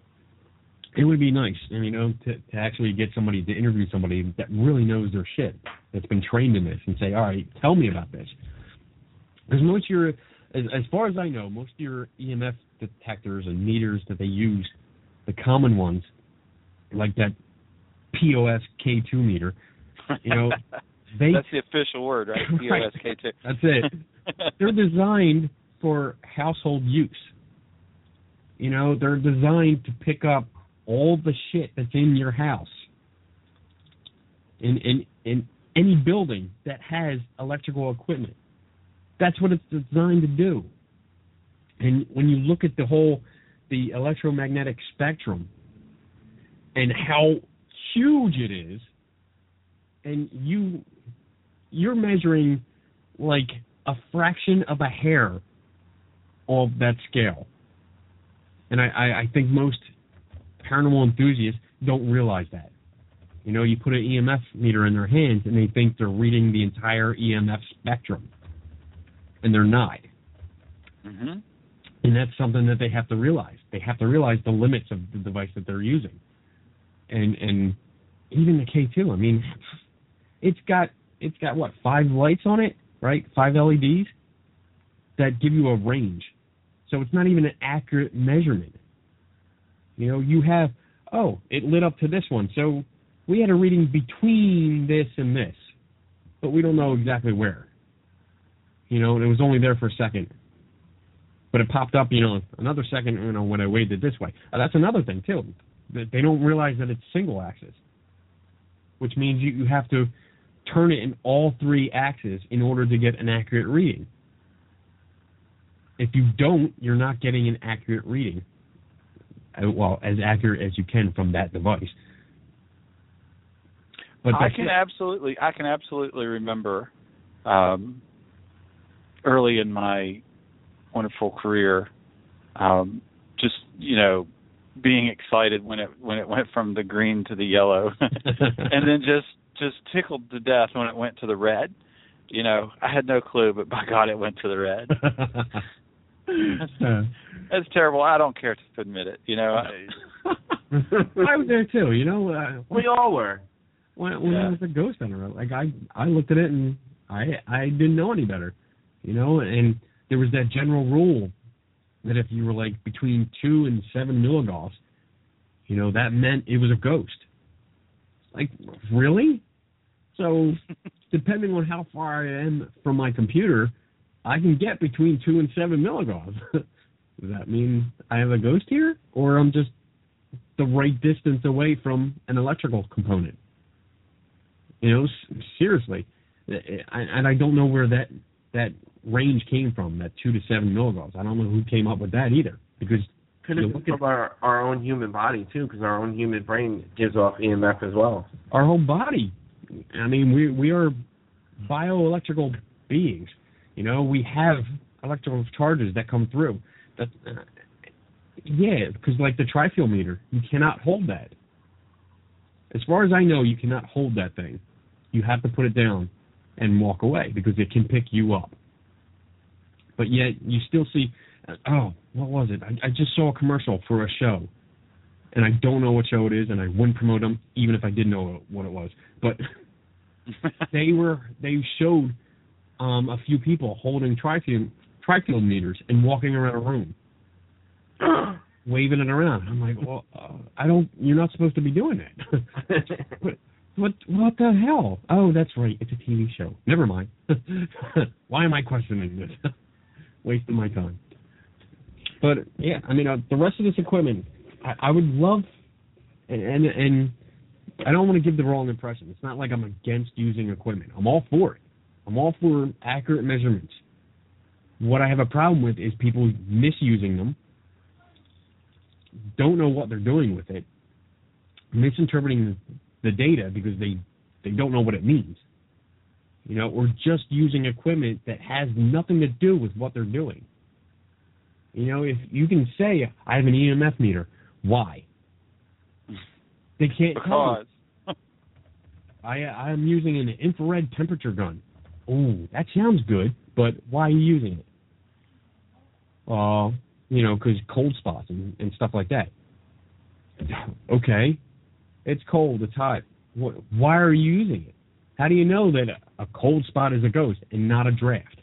It would be nice, I mean, you know, to, to actually get somebody to interview somebody that really knows their shit, that's been trained in this, and say, all right, tell me about this. Because most of your, as, as far as I know, most of your E M F detectors and meters that they use, the common ones, like that P O S K two meter, you know, they that's the official word, right? P O S K two. That's it. They're designed for household use. You know, they're designed to pick up all the shit that's in your house. In in in any building that has electrical equipment. That's what it's designed to do. And when you look at the whole the electromagnetic spectrum and how huge it is, and you you're measuring like a fraction of a hair of that scale. And I, I, I think most paranormal enthusiasts don't realize that. You know, you put an E M F meter in their hands and they think they're reading the entire E M F spectrum. And they're not. Mm-hmm. And that's something that they have to realize. They have to realize the limits of the device that they're using. And and even the K two, I mean, it's got it's got what, five lights on it, right? Five L E Ds that give you a range. So it's not even an accurate measurement. You know, you have, oh, it lit up to this one. So we had a reading between this and this, but we don't know exactly where. You know, and it was only there for a second. But it popped up, you know, another second, you know, when I waved it this way. Uh, that's another thing, too. They don't realize that it's single axis, which means you, you have to turn it in all three axes in order to get an accurate reading. If you don't, you're not getting an accurate reading. Well, as accurate as you can from that device. But I can it. absolutely, I can absolutely remember um, early in my wonderful career, um, just you know, being excited when it when it went from the green to the yellow, and then just just tickled to death when it went to the red. You know, I had no clue, but by God, it went to the red. That's, that's terrible. I don't care to admit it. You know, I, I was there too. You know, uh, we all were. When, when yeah. I was a ghost hunter, like I, I looked at it and I, I didn't know any better. You know, and there was that general rule that if you were like between two and seven milligauss, you know, that meant it was a ghost. Like, really? So, depending on how far I am from my computer, I can get between two and seven milligauss. Does that mean I have a ghost here, or I'm just the right distance away from an electrical component? You know, seriously, and I don't know where that that range came from, that two to seven millivolts. I don't know who came up with that either, because could have been from our, our own human body too, because our own human brain gives off E M F as well. Our whole body. I mean, we we are bioelectrical beings. You know, we have electrical charges that come through. That, uh, yeah, because like the trifield meter, you cannot hold that. As far as I know, you cannot hold that thing. You have to put it down and walk away because it can pick you up. But yet, you still see, uh, oh, what was it? I, I just saw a commercial for a show, and I don't know what show it is, and I wouldn't promote them even if I did know what it was. But they were they showed um, a few people holding trifield, trifield meters and walking around a room, waving it around. I'm like, well, uh, I don't. You're not supposed to be doing that. what, what? What the hell? Oh, that's right. It's a T V show. Never mind. Why am I questioning this? Wasting my time. But yeah, I mean, uh, the rest of this equipment, I, I would love, and, and and I don't want to give the wrong impression. It's not like I'm against using equipment. I'm all for it. I'm all for accurate measurements. What I have a problem with is people misusing them, don't know what they're doing with it, misinterpreting the data because they, they don't know what it means. You know, or just using equipment that has nothing to do with what they're doing. You know, if you can say, I have an E M F meter, why? They can't because. tell me. I, I'm using an infrared temperature gun. Oh, that sounds good, but why are you using it? Uh, you know, because cold spots and, and stuff like that. Okay, it's cold, it's hot. What, why are you using it? How do you know that a cold spot is a ghost and not a draft?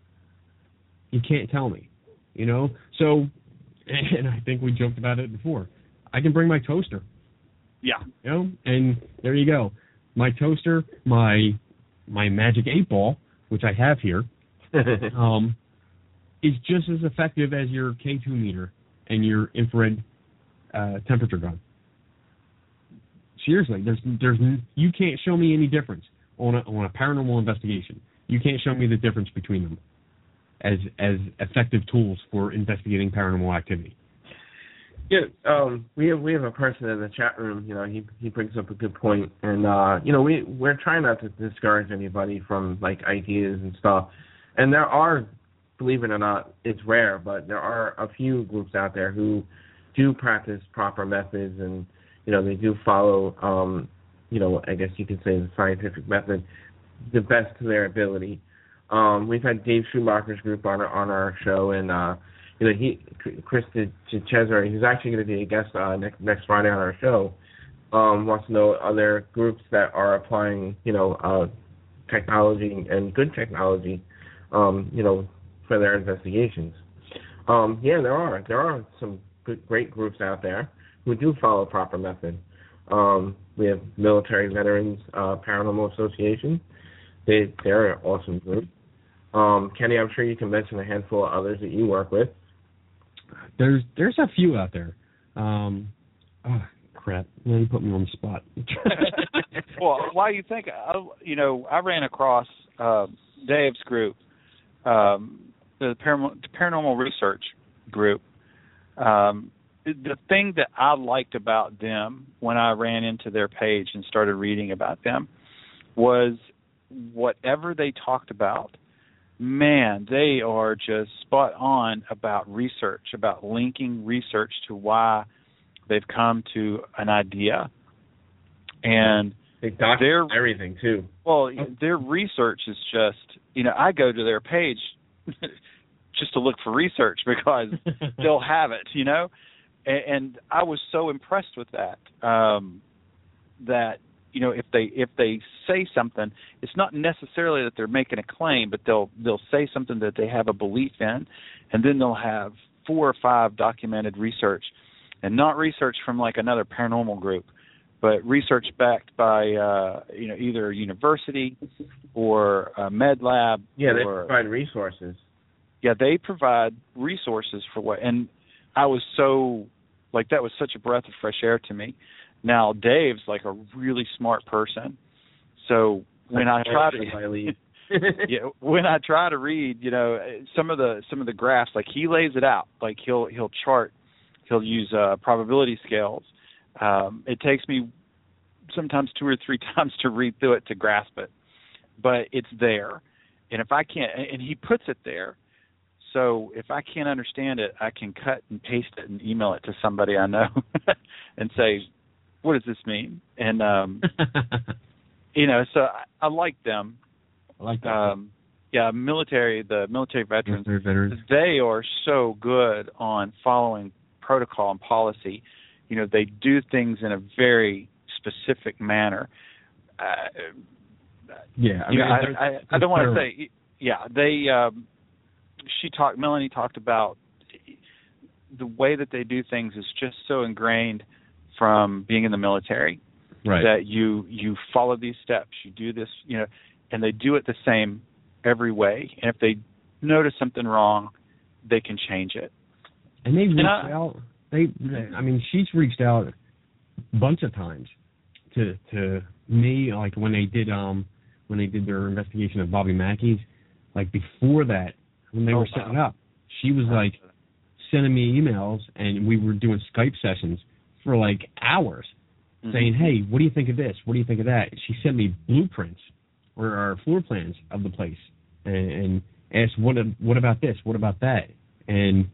You can't tell me, you know? So, and I think we joked about it before. I can bring my toaster. Yeah. You know, and there you go. My toaster, my my Magic eight Ball, which I have here, um, is just as effective as your K two meter and your infrared uh, temperature gun. Seriously, there's there's you can't show me any difference on a, on a paranormal investigation. You can't show me the difference between them as as effective tools for investigating paranormal activity. Yeah, um, we have we have a person in the chat room. You know, he he brings up a good point, and uh, you know, we we're trying not to discourage anybody from like ideas and stuff. And there are, believe it or not, it's rare, but there are a few groups out there who do practice proper methods, and you know, they do follow, um, you know, I guess you could say the scientific method, the best to their ability. Um, we've had Dave Schumacher's group on our, on our show, and uh, you know, he, Chris Cesare, who's actually going to be a guest uh, next next Friday on our show, um, wants to know other groups that are applying, you know, uh, technology and good technology, um, you know, for their investigations. Um, yeah, there are there are some good, great groups out there who do follow proper method. Um, we have Military Veterans uh, Paranormal Association. They they're an awesome group. Um, Kenny, I'm sure you can mention a handful of others that you work with. There's there's a few out there. Um, oh, crap! Now you put me on the spot. Well, why you think? I, you know, I ran across uh, Dave's group, um, the Paranormal, Paranormal Research Group. Um, the thing that I liked about them when I ran into their page and started reading about them was whatever they talked about, man, they are just spot on about research, about linking research to why they've come to an idea. And they document everything, too. Well, their research is just, you know, I go to their page just to look for research because they'll have it, you know. And, and I was so impressed with that, um, that, you know, if they if they say something, it's not necessarily that they're making a claim, but they'll they'll say something that they have a belief in, and then they'll have four or five documented research, and not research from like another paranormal group, but research backed by uh, you know, either a university or a med lab. Yeah, they or, provide resources. Yeah, they provide resources for what, and I was so like that was such a breath of fresh air to me. Now, Dave's like a really smart person. So when I try to yeah, when I try to read, you know, some of the some of the graphs, like he lays it out, like he'll he'll chart, he'll use uh, probability scales. Um, it takes me sometimes two or three times to read through it to grasp it, but it's there. And if I can't, and he puts it there, so if I can't understand it, I can cut and paste it and email it to somebody I know and say, what does this mean? And, um, you know, so I, I like them. I like that. Um, yeah, military, the military veterans, military veterans, they are so good on following protocol and policy. You know, they do things in a very specific manner. Uh, yeah, I mean, mean, I, I, I don't want to say, yeah, they, um, she talked, Melanie talked about the way that they do things is just so ingrained from being in the military, right, that you, you follow these steps, you do this, you know, and they do it the same every way. And if they notice something wrong, they can change it. And they reached and I, out. They, I mean, she's reached out a bunch of times to to me, like when they did um when they did their investigation of Bobby Mackey's. Like before that, when they oh, were setting wow. up, she was like sending me emails, and we were doing Skype sessions for like hours, mm-hmm. saying, "Hey, what do you think of this? What do you think of that?" She sent me blueprints or, or floor plans of the place, and, and asked, "What what about this? What about that?" And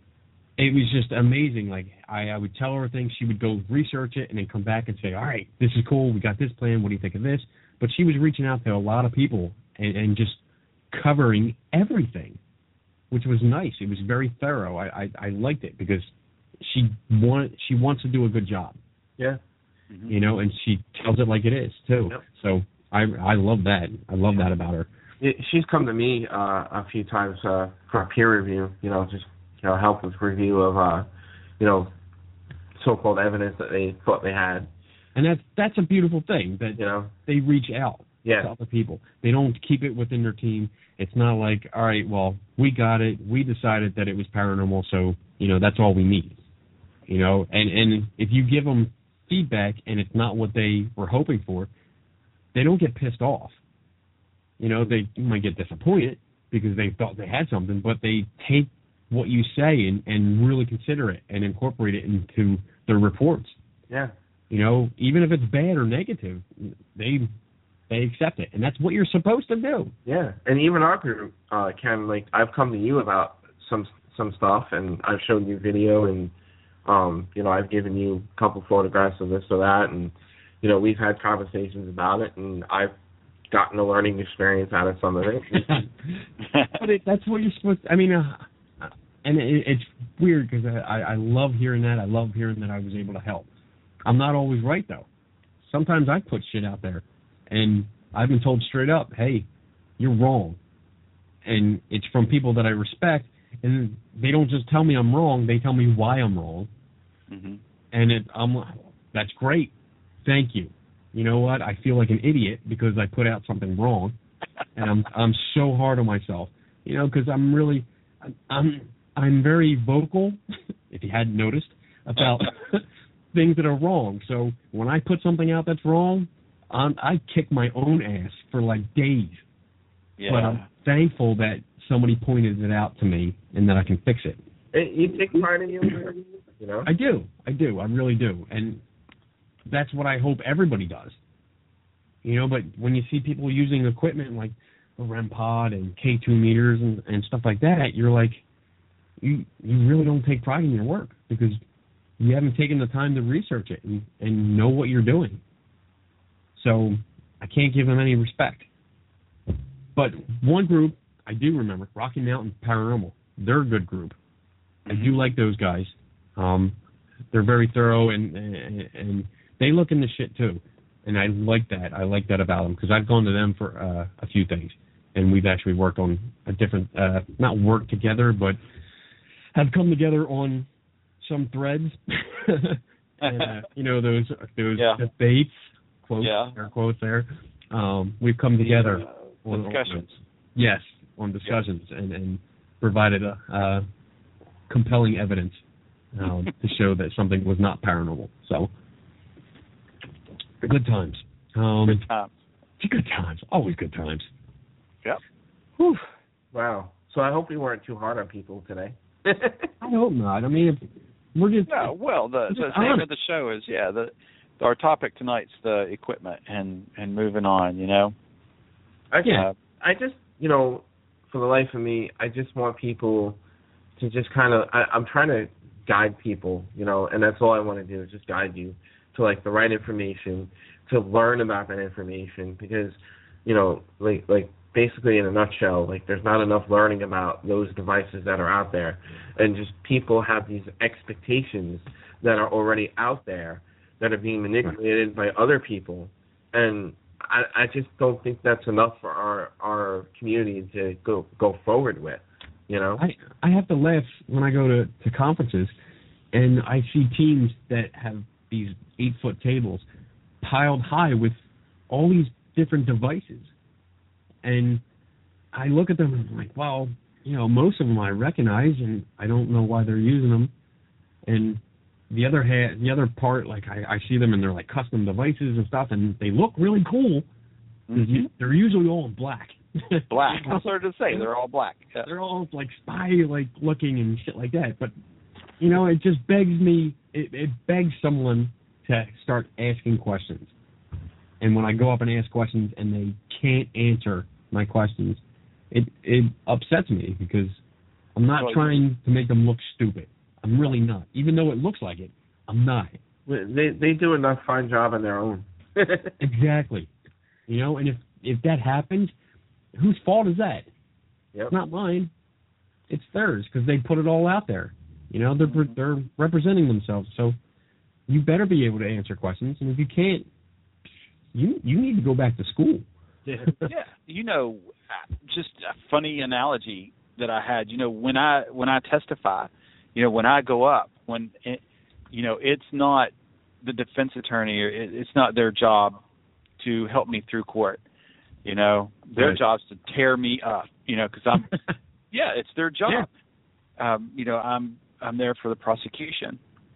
it was just amazing. Like I, I would tell her things, she would go research it, and then come back and say, "All right, this is cool. We got this plan. What do you think of this?" But she was reaching out to a lot of people and, and just covering everything, which was nice. It was very thorough. I, I, I liked it because she want she wants to do a good job. Yeah. Mm-hmm. You know, and she tells it like it is too. Yep. So I I love that. I love that about her. It, she's come to me uh, a few times uh, for a peer review. You know, just you know, help with review of uh, you know, so-called evidence that they thought they had. And that's that's a beautiful thing that you know they reach out yeah. to other people. They don't keep it within their team. It's not like, all right, well, we got it. We decided that it was paranormal, so you know that's all we need. You know, and and if you give them feedback and it's not what they were hoping for, they don't get pissed off. You know, they might get disappointed because they thought they had something, but they take what you say and, and really consider it and incorporate it into their reports. Yeah. You know, even if it's bad or negative, they they accept it, and that's what you're supposed to do. Yeah, and even our group, uh, Ken, like I've come to you about some some stuff, and I've shown you video, and um, you know, I've given you a couple photographs of this or that, and you know, we've had conversations about it, and I've gotten a learning experience out of some of it. But it, that's what you're supposed to, I mean, uh, and it, it's weird because I, I love hearing that. I love hearing that I was able to help. I'm not always right, though. Sometimes I put shit out there, and I've been told straight up, hey, you're wrong. And it's from people that I respect, and they don't just tell me I'm wrong, they tell me why I'm wrong. Mm-hmm. And it, I'm that's great. Thank you. You know what? I feel like an idiot because I put out something wrong, and I'm I'm so hard on myself. You know, because I'm really, I'm I'm very vocal, if you hadn't noticed, about things that are wrong. So when I put something out that's wrong, I'm, I kick my own ass for like days. Yeah. But I'm thankful that somebody pointed it out to me and that I can fix it. It, you take pride in your work, you know? I do. I do. I really do. And that's what I hope everybody does. You know, but when you see people using equipment like a REM pod and K two meters and, and stuff like that, you're like, you you really don't take pride in your work because you haven't taken the time to research it and, and know what you're doing. So I can't give them any respect. But one group I do remember, Rocky Mountain Paranormal, they're a good group. I do like those guys. Um, they're very thorough, and, and and they look into shit too. And I like that. I like that about them because I've gone to them for uh, a few things. And we've actually worked on a different, uh, not worked together, but have come together on some threads. And, uh, you know, those those yeah. debates, quotes, yeah. air quotes there. Um, we've come together uh, on discussions. On, yes, on discussions yeah. and, and provided a, uh, compelling evidence um, to show that something was not paranormal. So, good times. Um, good times. Good times. Always good times. Yep. Whew. Wow. So I hope we weren't too hard on people today. I hope not. I mean, if we're just No, well, the, the just name honest. of the show is yeah. The our topic tonight's the equipment and and moving on. You know. I just, Yeah. I just, you know, for the life of me, I just want people to just kind of. I, I'm trying to guide people, you know, and that's all I want to do is just guide you to like the right information, to learn about that information, because, you know, like like. basically in a nutshell, like there's not enough learning about those devices that are out there, and just people have these expectations that are already out there that are being manipulated by other people, and I, I just don't think that's enough for our our community to go go forward with, you know. I I have to laugh when I go to, to conferences and I see teams that have these eight foot tables piled high with all these different devices. And I look at them and I'm like, well, you know, most of them I recognize, and I don't know why they're using them. And the other ha- the other part, like I, I see them and they're like custom devices and stuff, and they look really cool. Mm-hmm. They're usually all in black. Black. I started to say they're all black. Yeah. They're all like spy like looking and shit like that. But you know, it just begs me. It, it begs someone to start asking questions. And when I go up and ask questions and they can't answer my questions, it it upsets me, because I'm not well, trying to make them look stupid. I'm really not. Even though it looks like it, I'm not. They they do enough fine job on their own. Exactly. You know, and if if that happens, whose fault is that? Yep. It's not mine. It's theirs, because they put it all out there. You know, they're Mm-hmm. they're representing themselves. So you better be able to answer questions. And if you can't, you you need to go back to school. Yeah. Yeah, you know, just a funny analogy that I had. You know, when I when I testify, you know, when I go up, when it, you know, it's not the defense attorney, or it, it's not their job to help me through court. You know, their Right. job's to tear me up. You know, because I'm, yeah, it's their job. Yeah. Um, you know, I'm I'm there for the prosecution.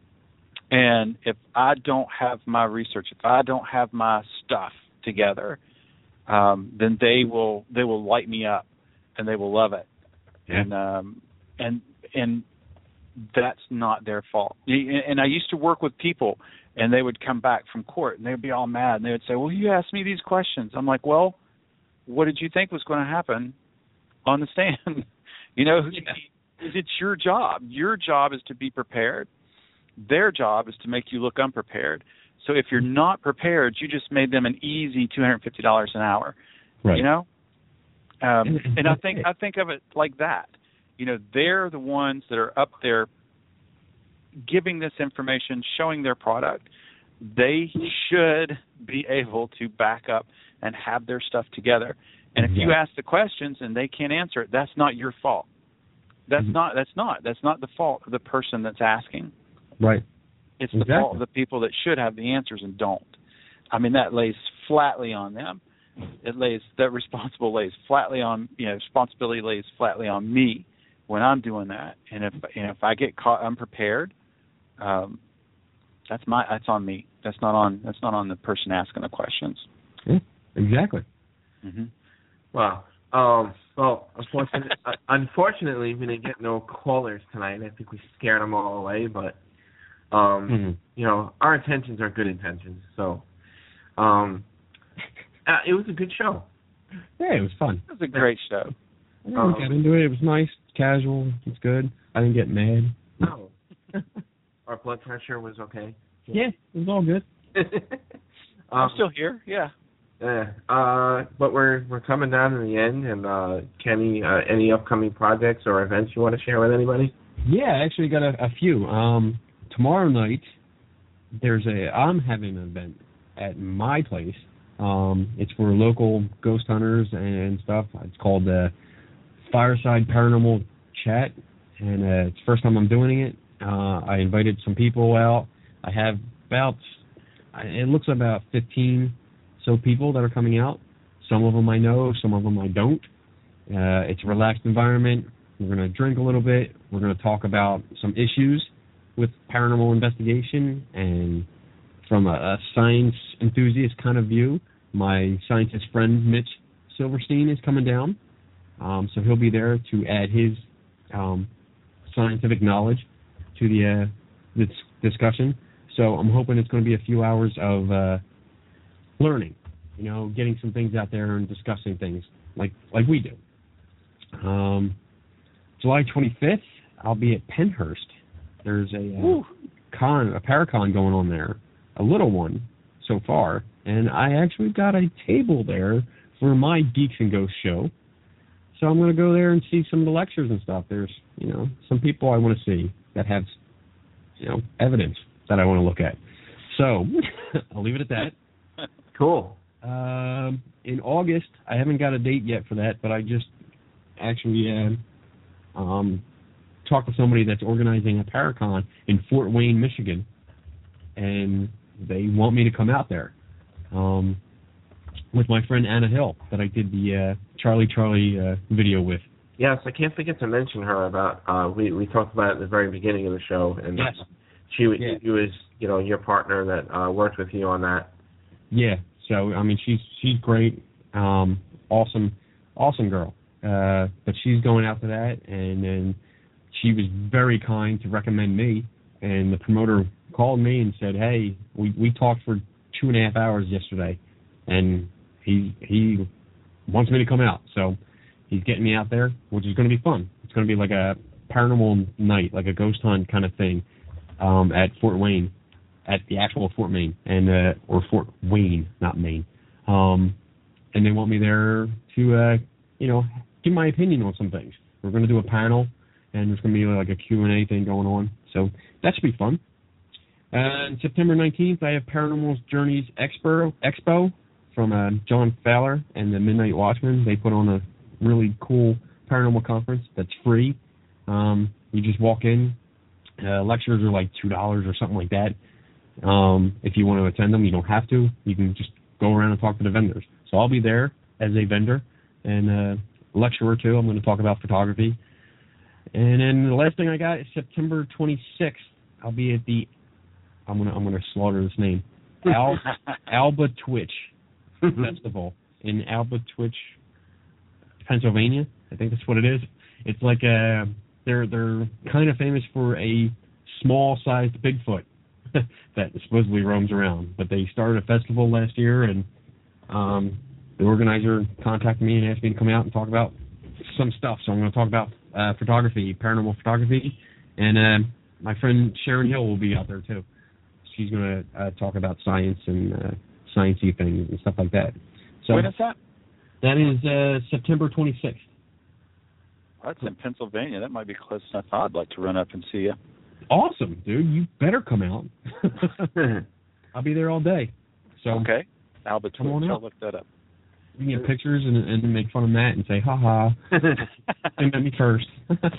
And if I don't have my research, if I don't have my stuff together, um, then they will they will light me up, and they will love it. Yeah. And um, and and that's not their fault. And I used to work with people, and they would come back from court, and they would be all mad, and they would say, "Well, you asked me these questions." I'm like, "Well, what did you think was going to happen on the stand?" You know, yeah. It's your job. Your job is to be prepared. Their job is to make you look unprepared. So if you're not prepared, you just made them an easy two hundred fifty dollars an hour. Right. You know? Um, and, and and I think I think of it like that. You know, they're the ones that are up there giving this information, showing their product. They should be able to back up and have their stuff together. And if you ask the questions and they can't answer it, that's not your fault. That's mm-hmm. not that's not that's not the fault of the person that's asking. Right. It's exactly. the fault of the people that should have the answers and don't. I mean, that lays flatly on them. It lays that responsible lays flatly on you know responsibility lays flatly on me when I'm doing that. And if you know, if I get caught unprepared, um, that's my that's on me. That's not on that's not on the person asking the questions. Yeah, exactly. Mm-hmm. Wow. Um, well, unfortunately, unfortunately, we didn't get no callers tonight. I think we scared them all away, but. Um, mm-hmm. You know, our intentions are good intentions. So, um, uh, it was a good show. Yeah, it was fun. It was a great show. I um, got into it. It was nice, casual. It's good. I didn't get mad. No. Our blood pressure was okay. Yeah, it was all good. um, I'm still here. Yeah. Yeah. Uh, but we're we're coming down to the end. And uh, Kenny, uh, any upcoming projects or events you want to share with anybody? Yeah, I actually got a, a few. Um, tomorrow night, there's a I'm having an event at my place. Um, it's for local ghost hunters and stuff. It's called the Fireside Paranormal Chat, and uh, it's the first time I'm doing it. Uh, I invited some people out. I have about it looks about fifteen so people that are coming out. Some of them I know, some of them I don't. Uh, it's a relaxed environment. We're going to drink a little bit. We're going to talk about some issues with paranormal investigation, and from a, a science enthusiast kind of view, my scientist friend Mitch Silverstein is coming down, um, so he'll be there to add his um, scientific knowledge to the uh, this discussion. So I'm hoping it's going to be a few hours of uh, learning, you know, getting some things out there and discussing things like like we do. Um, July twenty-fifth, I'll be at Penhurst. There's a uh, con, a Paracon going on there, a little one so far, and I actually got a table there for my Geeks and Ghosts show. So I'm going to go there and see some of the lectures and stuff. There's, you know, some people I want to see that have, you know, evidence that I want to look at. So I'll leave it at that. Cool. Um, in August, I haven't got a date yet for that, but I just actually uh, um, talked to somebody that's organizing a Paracon in Fort Wayne, Michigan, and they want me to come out there um, with my friend Anna Hill that I did the uh, Charlie Charlie uh, video with. Yes, I can't forget to mention her about, uh, we, we talked about it at the very beginning of the show, and yes. she, yeah. she was, you know, your partner that uh, worked with you on that. Yeah, so, I mean, she's she's great, um, awesome, awesome girl. Uh, but she's going out to that, and then she was very kind to recommend me, and the promoter called me and said, hey, we, we talked for two and a half hours yesterday, and he he wants me to come out, so he's getting me out there, which is going to be fun. It's going to be like a paranormal night, like a ghost hunt kind of thing, um, at Fort Wayne, at the actual Fort Wayne, and uh, or Fort Wayne, not Maine. Um, and they want me there to, uh, you know, give my opinion on some things. We're going to do a panel, and there's going to be like a Q and A thing going on, so that should be fun. Uh, on September nineteenth, I have Paranormal Journeys Expo, Expo from uh, John Fowler and the Midnight Watchmen. They put on a really cool paranormal conference that's free. Um, you just walk in. Uh, lectures are like two dollars or something like that. Um, if you want to attend them, you don't have to. You can just go around and talk to the vendors. So I'll be there as a vendor and uh, a lecture or two. I'm going to talk about photography. And then the last thing I got is September twenty-sixth. I'll be at the, I'm going to I'm gonna slaughter this name, Al, Alba Twitch Festival in Alba Twitch, Pennsylvania. I think that's what it is. It's like a, they're they're kind of famous for a small-sized Bigfoot that supposedly roams around. But they started a festival last year, and um, the organizer contacted me and asked me to come out and talk about some stuff. So I'm going to talk about uh, photography, paranormal photography, and uh, my friend Sharon Hill will be out there too. She's going to uh, talk about science and uh, sciencey things and stuff like that. So when is that? That is uh, September twenty-sixth. Well, that's in Pennsylvania. That might be close enough. I'd like to run up and see you. Awesome, dude. You better come out. I'll be there all day. So okay. Albert, come on I'll out. look that up. You can get pictures and, and make fun of Matt and say, ha ha. They met me first.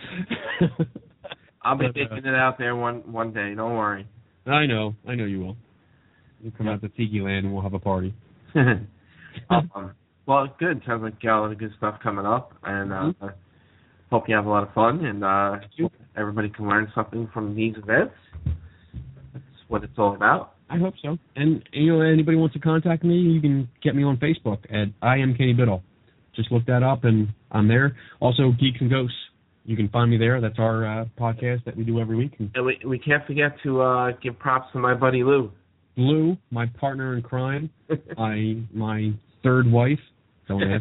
I'll be But, taking uh, it out there one one day. Don't worry. I know. I know you will. You come out to Tiki Land and we'll have a party. um, well, good. Sounds like you got a lot of good stuff coming up, and uh, Mm-hmm. I hope you have a lot of fun, and uh, hope everybody can learn something from these events. That's what it's all about. I hope so. And, you know, anybody wants to contact me, you can get me on Facebook at I am Kenny Biddle. Just look that up, and I'm there. Also, Geeks and Ghosts. You can find me there. That's our uh, podcast that we do every week. And And we we can't forget to uh, give props to my buddy Lou. Lou, my partner in crime, my my third wife. Don't ask.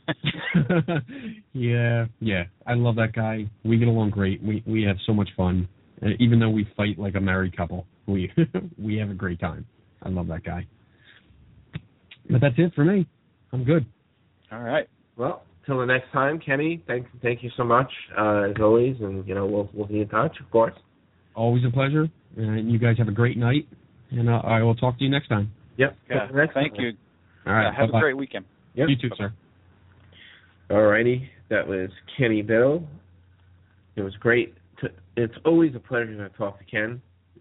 yeah, yeah. I love that guy. We get along great. We we have so much fun. Uh, even though we fight like a married couple, we we have a great time. I love that guy. But that's it for me. I'm good. All right. Well, till the next time, Kenny. Thank thank you so much uh, as always, and you know we'll we'll be in touch, of course. Always a pleasure. And you guys have a great night. And uh, I will talk to you next time. Yep. Yeah. Till next Thank time. you. All right. Yeah, have bye-bye. a great weekend. Yep. You too, sir. Alrighty, that was Kenny Biddle. It was great. To, it's always a pleasure to talk to Ken,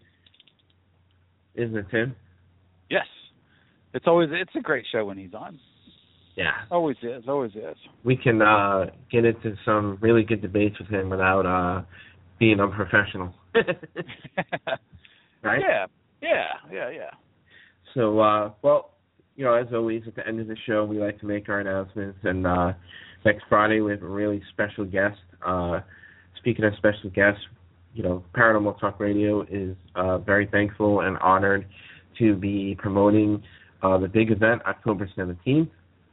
isn't it, Tim? Yes. It's always it's a great show when he's on. Yeah. Always is. Always is. We can uh, get into some really good debates with him without uh, being unprofessional. Right? Yeah. Yeah. Yeah. Yeah. So, uh, well, you know, as always, at the end of the show, we like to make our announcements. And uh, next Friday, we have a really special guest. Uh, speaking of special guests, you know, Paranormal Talk Radio is uh, very thankful and honored to be promoting uh, the big event, October seventeenth,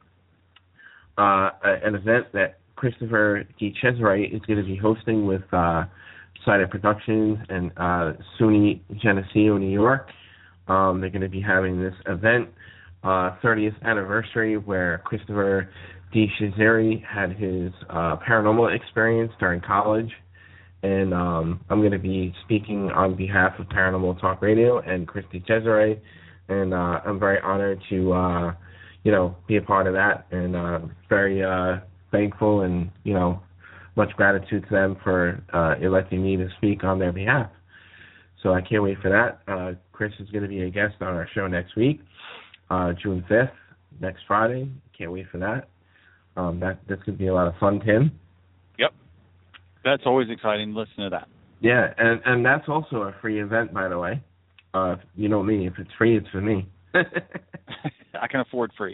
uh, an event that Christopher DeCesare is going to be hosting with uh, Cider Productions and uh, SUNY Geneseo, New York. Um, they're going to be having this event, uh, thirtieth anniversary, where Christopher DeCesare had his uh, paranormal experience during college. And um, I'm going to be speaking on behalf of Paranormal Talk Radio and Chris DeCesare, and uh, I'm very honored to, uh, you know, be a part of that, and uh, very uh, thankful and, you know, much gratitude to them for uh, electing me to speak on their behalf. So I can't wait for that. Uh, Chris is going to be a guest on our show next week, uh, June fifth, next Friday. Can't wait for that. Um, that that's going to be a lot of fun, Tim. Yep. That's always exciting to listen to that. Yeah, and, and that's also a free event, by the way. Uh, you know me. If it's free, it's for me. I can afford free.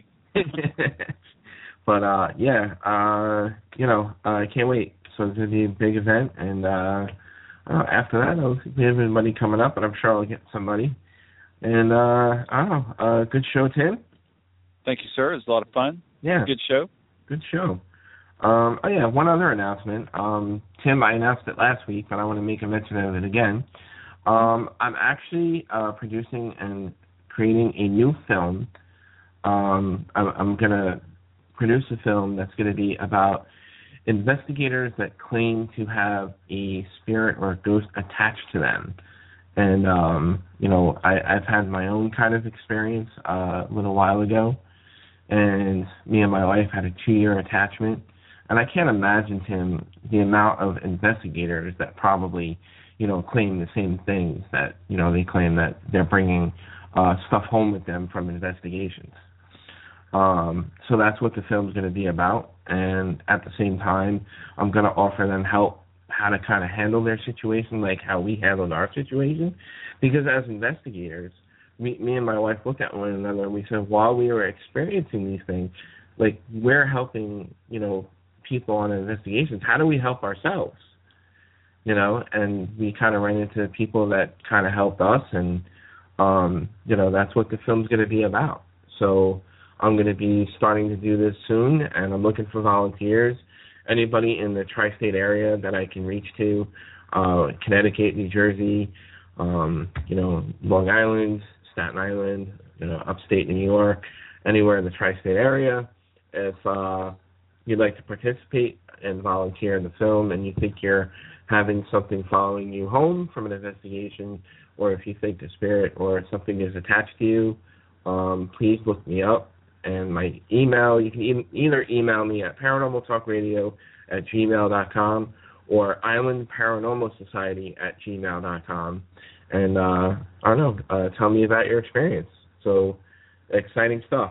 But, uh, yeah, uh, you know, uh, I can't wait. So it's going to be a big event, and uh, uh, after that, I'll be having money coming up, and I'm sure I'll get some money. And, uh, I don't know, uh, good show, Tim. Thank you, sir. It was a lot of fun. Yeah. Good show. Good show. Um, oh, yeah, one other announcement. Um, Tim, I announced it last week, but I want to make a mention of it again. Um, I'm actually uh, producing and creating a new film. Um, I'm, I'm going to produce a film that's going to be about investigators that claim to have a spirit or a ghost attached to them. And, um, you know, I, I've had my own kind of experience uh, a little while ago, and me and my wife had a two-year attachment. And I can't imagine, Tim, the amount of investigators that probably, you know, claim the same things that, you know, they claim that they're bringing uh, stuff home with them from investigations. Um, so that's what the film's going to be about. And at the same time, I'm going to offer them help how to kind of handle their situation, like how we handled our situation. Because as investigators, me, me and my wife looked at one another and we said, while we were experiencing these things, like, we're helping, you know, people on investigations. How do we help ourselves? You know, and we kind of ran into people that kind of helped us, and, um, you know, that's what the film's going to be about. So I'm going to be starting to do this soon, and I'm looking for volunteers. Anybody in the tri-state area that I can reach to, uh, Connecticut, New Jersey, um, you know, Long Island, Staten Island, you know, upstate New York, anywhere in the tri-state area. If uh, you'd like to participate and volunteer in the film, and you think you're having something following you home from an investigation, or if you think the spirit or something is attached to you, um, please look me up. And my email, you can e- either email me at paranormaltalkradio at gmail dot com or Island Paranormal Society at gmail dot com. And, uh, I don't know, uh, tell me about your experience. So, exciting stuff.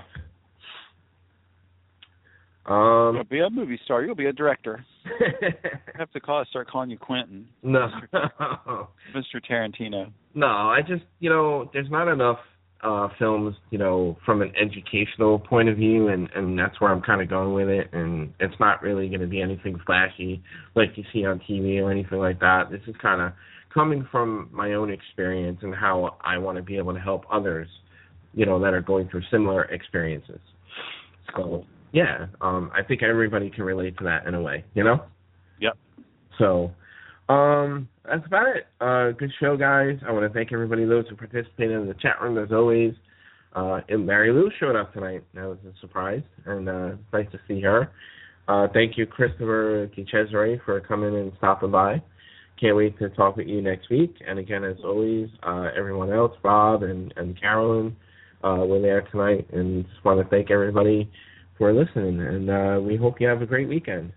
Um, You'll be a movie star. You'll be a director. I have to call. Start calling you Quentin. No. Mister Tarantino. No, I just, you know, there's not enough uh, films, you know, from an educational point of view, and, and that's where I'm kind of going with it. And it's not really going to be anything flashy like you see on T V or anything like that. This is kind of coming from my own experience and how I want to be able to help others, you know, that are going through similar experiences. So, yeah, um, I think everybody can relate to that in a way, you know? Yep. So, um, that's about it. Uh, good show, guys. I want to thank everybody, those who participated in the chat room, as always. Uh, and Mary Lou showed up tonight. That was a surprise, and uh, nice to see her. Uh, thank you, Christopher DeCesare, for coming and stopping by. Can't wait to talk with you next week. And again, as always, uh, everyone else, Bob and, and Carolyn, uh, were there tonight. And just want to thank everybody for listening. And uh, we hope you have a great weekend.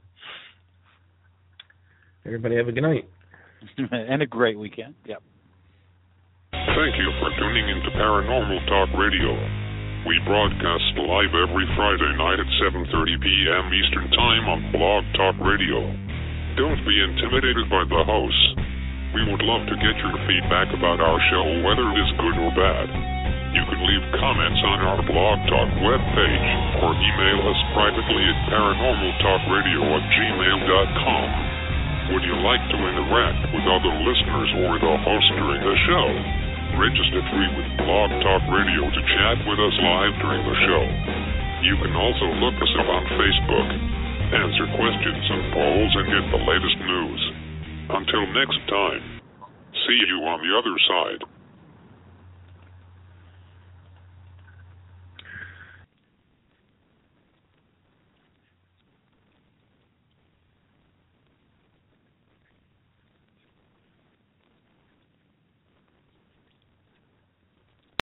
Everybody have a good night. And a great weekend. Yep. Thank you for tuning into Paranormal Talk Radio. We broadcast live every Friday night at seven thirty p.m. Eastern Time on Blog Talk Radio. Don't be intimidated by the hosts. We would love to get your feedback about our show, whether it is good or bad. You can can leave comments on our Blog Talk webpage or email us privately at paranormaltalkradio at gmail dot com. Would you like to interact with other listeners or the host during the show? Register free with Blog Talk Radio to chat with us live during the show. You can also look us up on Facebook, answer questions and polls, and get the latest news. Until next time, see you on the other side.